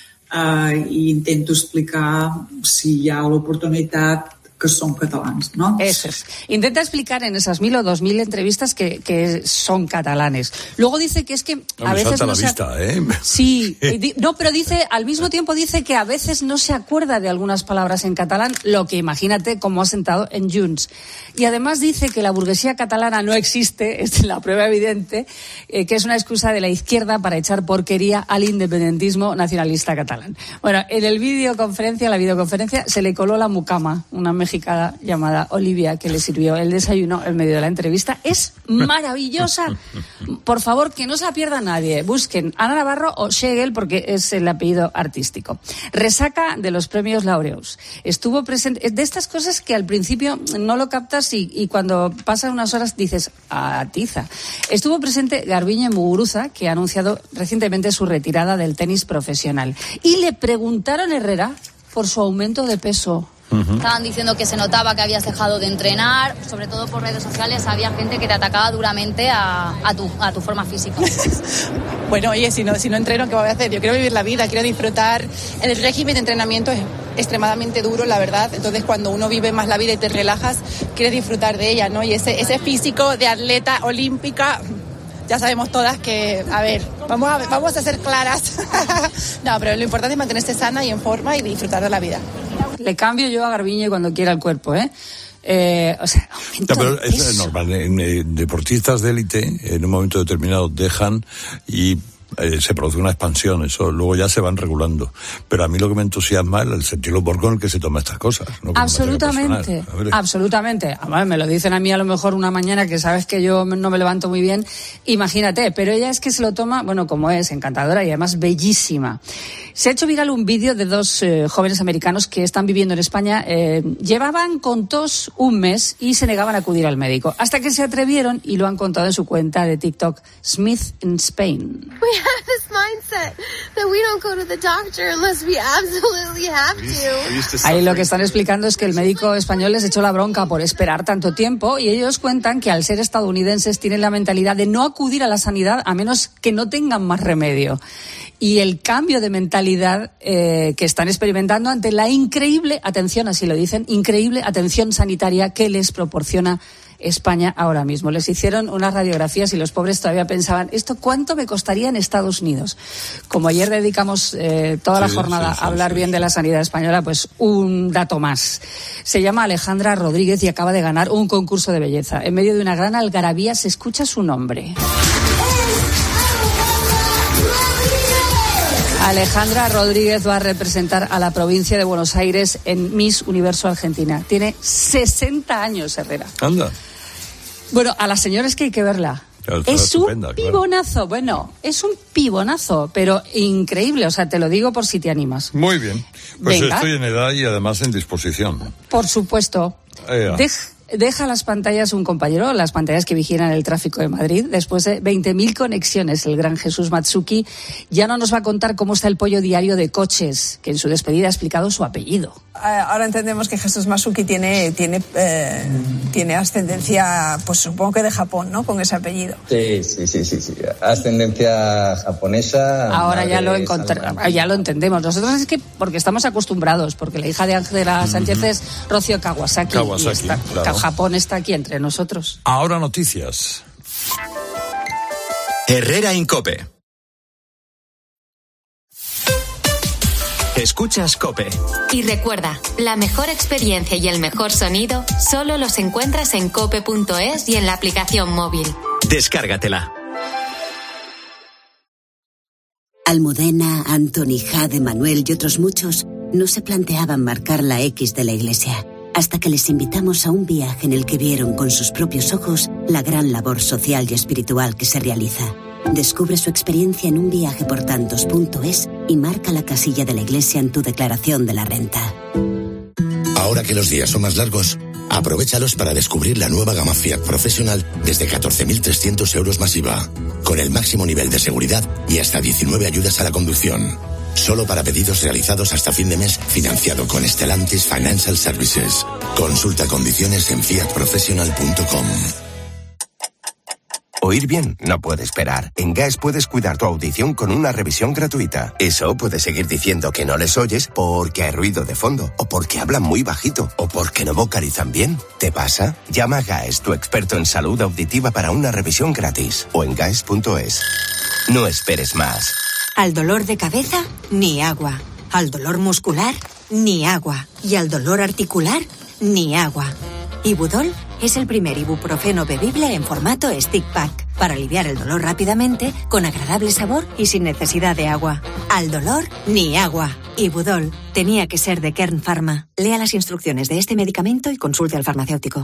i intento explicar si hi ha l'oportunitat que son catalanes, ¿no? Eso es. Intenta explicar en esas 1.000 o 2.000 entrevistas que son catalanes. Luego dice que es que a veces salta no la vista, ¿eh? Sí, no, pero dice, al mismo tiempo dice que a veces no se acuerda de algunas palabras en catalán, lo que imagínate cómo ha sentado en Junts. Y además dice que la burguesía catalana no existe, es la prueba evidente, que es una excusa de la izquierda para echar porquería al independentismo nacionalista catalán. Bueno, en la videoconferencia, se le coló la mucama, una mexicana llamada Olivia, que le sirvió el desayuno en medio de la entrevista. Es maravillosa. Por favor, que no se la pierda nadie. Busquen Ana Navarro o Schegel, porque es el apellido artístico. Resaca de los premios Laureus. Estuvo presente, de estas cosas que al principio no lo captas y cuando pasan unas horas dices, atiza. Estuvo presente Garbiñe Muguruza, que ha anunciado recientemente su retirada del tenis profesional. Y le preguntaron a Herrera por su aumento de peso. Estaban diciendo que se notaba que habías dejado de entrenar, sobre todo por redes sociales había gente que te atacaba duramente a tu forma física. Bueno, oye, si no entreno, ¿qué voy a hacer? Yo quiero vivir la vida, quiero disfrutar. El régimen de entrenamiento es extremadamente duro, la verdad. Entonces, cuando uno vive más la vida y te relajas, quieres disfrutar de ella, ¿no? Y ese físico de atleta olímpica, ya sabemos todas que, a ver, vamos a ser claras. No, pero lo importante es mantenerse sana y en forma y disfrutar de la vida. Le cambio yo a Garbiñe cuando quiera el cuerpo, ¿eh? O sea, pero es normal. Deportistas de élite, en un momento determinado, dejan y se produce una expansión, eso luego ya se van regulando. Pero a mí lo que me entusiasma es el sentido humor con el que se toma estas cosas, ¿no? Absolutamente, absolutamente. Además, me lo dicen a mí a lo mejor una mañana que sabes que yo no me levanto muy bien, imagínate, pero ella es que se lo toma, bueno, como es, encantadora y además bellísima. Se ha hecho viral un vídeo de dos jóvenes americanos que están viviendo en España. Llevaban con tos un mes y se negaban a acudir al médico. Hasta que se atrevieron y lo han contado en su cuenta de TikTok, Smith in Spain. We have this mindset that we don't go to the doctor unless we absolutely have to. Ahí lo que están explicando es que el médico español les echó la bronca por esperar tanto tiempo y ellos cuentan que al ser estadounidenses tienen la mentalidad de no acudir a la sanidad a menos que no tengan más remedio. Y el cambio de mentalidad que están experimentando ante la increíble, atención, así lo dicen, increíble atención sanitaria que les proporciona España ahora mismo. Les hicieron unas radiografías y los pobres todavía pensaban, ¿esto cuánto me costaría en Estados Unidos? Como ayer dedicamos toda la jornada a hablar bien de la sanidad española, pues un dato más. Se llama Alejandra Rodríguez y acaba de ganar un concurso de belleza. En medio de una gran algarabía se escucha su nombre. Alejandra Rodríguez va a representar a la provincia de Buenos Aires en Miss Universo Argentina. Tiene 60 años, Herrera. Anda. Bueno, a la señora es que hay que verla. Claro, es un pibonazo, claro. Bueno, es un pibonazo, pero increíble, o sea, te lo digo por si te animas. Muy bien, pues venga. Estoy en edad y además en disposición. Por supuesto. Deja las pantallas un compañero, las pantallas que vigilan el tráfico de Madrid. Después de 20.000 conexiones, el gran Jesús Matsuki ya no nos va a contar cómo está el pollo diario de coches, que en su despedida ha explicado su apellido. Ahora entendemos que Jesús Matsuki tiene ascendencia, pues supongo que de Japón, ¿no? Con ese apellido. Sí. Ascendencia japonesa. Ahora ya lo entendemos. Nosotros es que porque estamos acostumbrados, porque la hija de Ángela Sánchez es Rocío Kawasaki y está, claro. Japón está aquí entre nosotros. Ahora noticias. Herrera en COPE. Escuchas COPE. Y recuerda, la mejor experiencia y el mejor sonido solo los encuentras en cope.es y en la aplicación móvil. Descárgatela. Almudena, Antoni, Jade, Manuel y otros muchos no se planteaban marcar la X de la iglesia, hasta que les invitamos a un viaje en el que vieron con sus propios ojos la gran labor social y espiritual que se realiza. Descubre su experiencia en unviajeportantos.es y marca la casilla de la iglesia en tu declaración de la renta. Ahora que los días son más largos, aprovéchalos para descubrir la nueva gama Fiat Professional desde 14.300 euros más IVA, con el máximo nivel de seguridad y hasta 19 ayudas a la conducción. Solo para pedidos realizados hasta fin de mes, financiado con Stellantis Financial Services. Consulta condiciones en fiatprofessional.com. Oír bien no puede esperar. En GAES puedes cuidar tu audición con una revisión gratuita. Eso puedes seguir diciendo que no les oyes porque hay ruido de fondo, o porque hablan muy bajito, o porque no vocalizan bien. ¿Te pasa? Llama a GAES, tu experto en salud auditiva, para una revisión gratis, o en gaes.es. No esperes más. Al dolor de cabeza, ni agua. Al dolor muscular, ni agua. Y al dolor articular, ni agua. Ibudol es el primer ibuprofeno bebible en formato stick pack para aliviar el dolor rápidamente, con agradable sabor y sin necesidad de agua. Al dolor, ni agua. Ibudol tenía que ser de Kern Pharma. Lea las instrucciones de este medicamento y consulte al farmacéutico.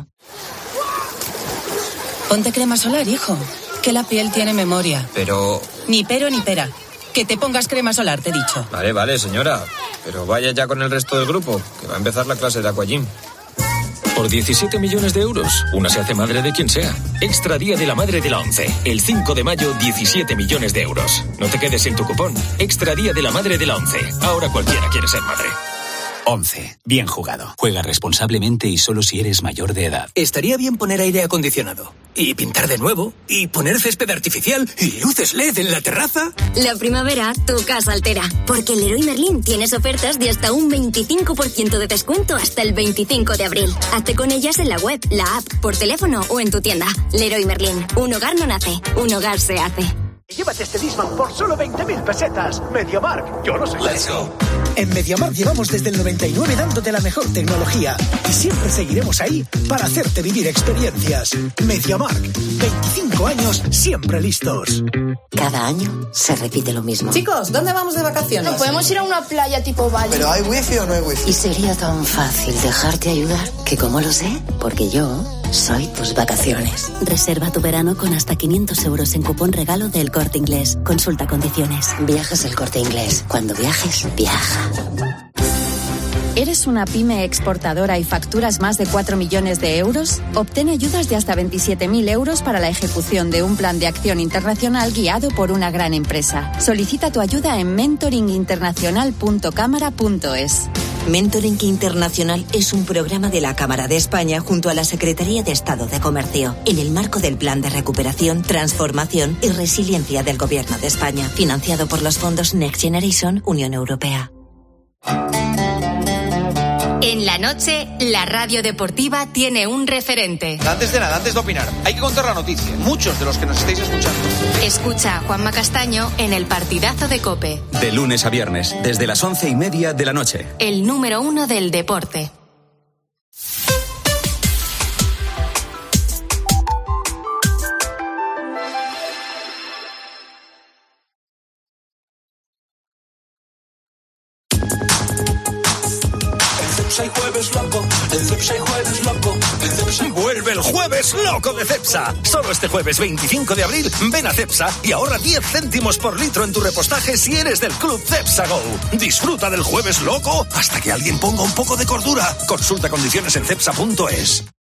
Ponte crema solar, hijo, que la piel tiene memoria. Pero... Ni pero ni pera. Que te pongas crema solar, te he dicho. Vale, señora. Pero vaya ya con el resto del grupo, que va a empezar la clase de aquagym. Por 17 millones de euros, una se hace madre de quien sea. Extra Día de la Madre de la ONCE. El 5 de mayo, 17 millones de euros. No te quedes sin tu cupón. Extra Día de la Madre de la ONCE. Ahora cualquiera quiere ser madre. 11. Bien jugado. Juega responsablemente y solo si eres mayor de edad. Estaría bien poner aire acondicionado. Y pintar de nuevo. Y poner césped artificial. Y luces LED en la terraza. La primavera, tu casa altera. Porque en Leroy Merlin tienes ofertas de hasta un 25% de descuento hasta el 25 de abril. Hazte con ellas en la web, la app, por teléfono o en tu tienda. Leroy Merlin. Un hogar no nace. Un hogar se hace. Llévate este Discman por solo 20.000 pesetas. MediaMarkt. Yo no soy Let's go. En MediaMarkt llevamos desde el 99 dándote la mejor tecnología. Y siempre seguiremos ahí para hacerte vivir experiencias. MediaMarkt. 25 años siempre listos. Cada año se repite lo mismo. Chicos, ¿dónde vamos de vacaciones? No, podemos ir a una playa tipo Bali. ¿Pero hay wifi o no hay wifi? Y sería tan fácil dejarte ayudar que, como lo sé, porque yo soy tus vacaciones. Reserva tu verano con hasta 500 euros en cupón regalo del Corte Inglés. Consulta condiciones. Viajes El Corte Inglés. Cuando viajes, viaja. ¿Eres una pyme exportadora y facturas más de 4 millones de euros? Obtén ayudas de hasta 27.000 euros para la ejecución de un plan de acción internacional guiado por una gran empresa. Solicita tu ayuda en mentoringinternacional.cámara.es. Mentoring Internacional es un programa de la Cámara de España junto a la Secretaría de Estado de Comercio, en el marco del Plan de Recuperación, Transformación y Resiliencia del Gobierno de España, financiado por los fondos Next Generation, Unión Europea. En la noche, la radio deportiva tiene un referente. Antes de nada, antes de opinar, hay que contar la noticia. Muchos de los que nos estáis escuchando. Escucha a Juanma Castaño en el partidazo de COPE. De lunes a viernes, desde las 11:30 de la noche. El número 1 del deporte. Hay jueves loco, en Cepsa hay jueves loco, en Cepsa. Vuelve el jueves loco de Cepsa. Solo este jueves 25 de abril, ven a Cepsa y ahorra 10 céntimos por litro en tu repostaje si eres del club Cepsa Go. Disfruta del jueves loco hasta que alguien ponga un poco de cordura. Consulta condiciones en cepsa.es.